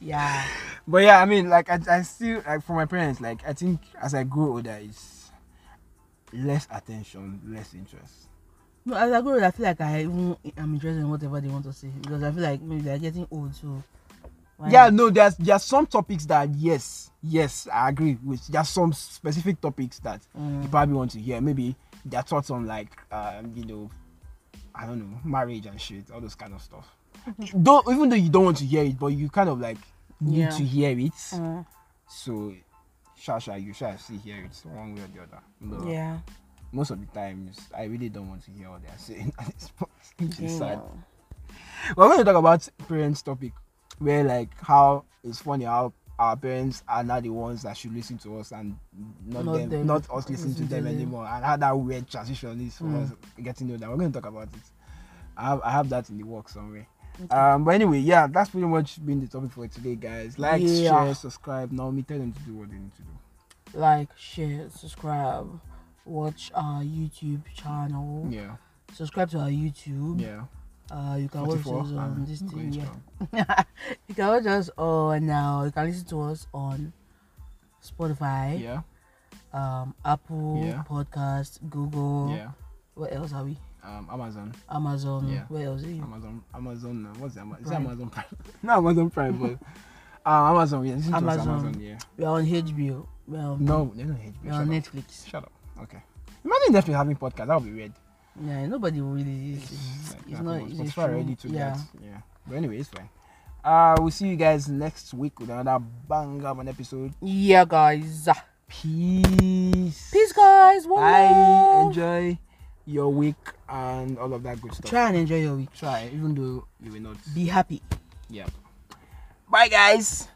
Yeah. But yeah, I mean, like I, I still like for my parents, like I think as I grow older, it's less attention, less interest. No, as I grow older, I feel like I even am interested in whatever they want to say because I feel like maybe they're getting old, so. Why Yeah, not? no, there's there's some topics that yes, yes, I agree with. There's some specific topics that Mm. you probably want to hear. Maybe their thoughts on like um, you know, I don't know, marriage and shit, all those kind of stuff. Don't even though you don't want to hear it, but you kind of like need Yeah. to hear it. Mm. So shall shall you shall see hear it one way or the other. But Yeah. most of the times I really don't want to hear what they're saying at this point, which is sad. Damn. We're going to talk about parents topic where like how it's funny how our parents are now the ones that should listen to us and not, Not them, them. not us listening Listen to to them them. anymore, and how that weird transition is for Mm. us getting older. We're going to talk about it. I have, I have that in the work somewhere. Um, but anyway, yeah, that's pretty much been the topic for today, guys. Like, Yeah. share, subscribe. Naomi, tell them to do what they need to do. Like, share, subscribe, watch our YouTube channel. Yeah, Subscribe to our YouTube. yeah. Uh, you can watch forty-four, us on and this going thing. strong. Yeah. You can watch us on now. You can listen to us on Spotify, Yeah, um, Apple Yeah. Podcast, Google. yeah. Where else are we? Um, Amazon. Amazon. Yeah. Where else are you? Amazon, Amazon, uh, what's the Amazon? Is it Prime. Amazon Prime? No, Amazon Prime, but uh, Amazon, yeah, listen to us, Amazon. Amazon, yeah. We are on H B O. We are on, No, they're not H B we O. are on Shut up. Netflix. Shut up. Okay. Imagine Netflix having podcast. That would be weird. Yeah, nobody will really. It's, Like, it's nah, not. come on, It's Spotify true. ready to Yeah. that. Yeah. But anyway, it's fine. Uh, we'll see you guys next week with another bang of an episode. Yeah, guys. Peace. Peace, guys. One Bye. love. Enjoy your week and all of that good stuff. Try and enjoy your week. Try, even though you will not. Be happy. Yeah. Bye, guys.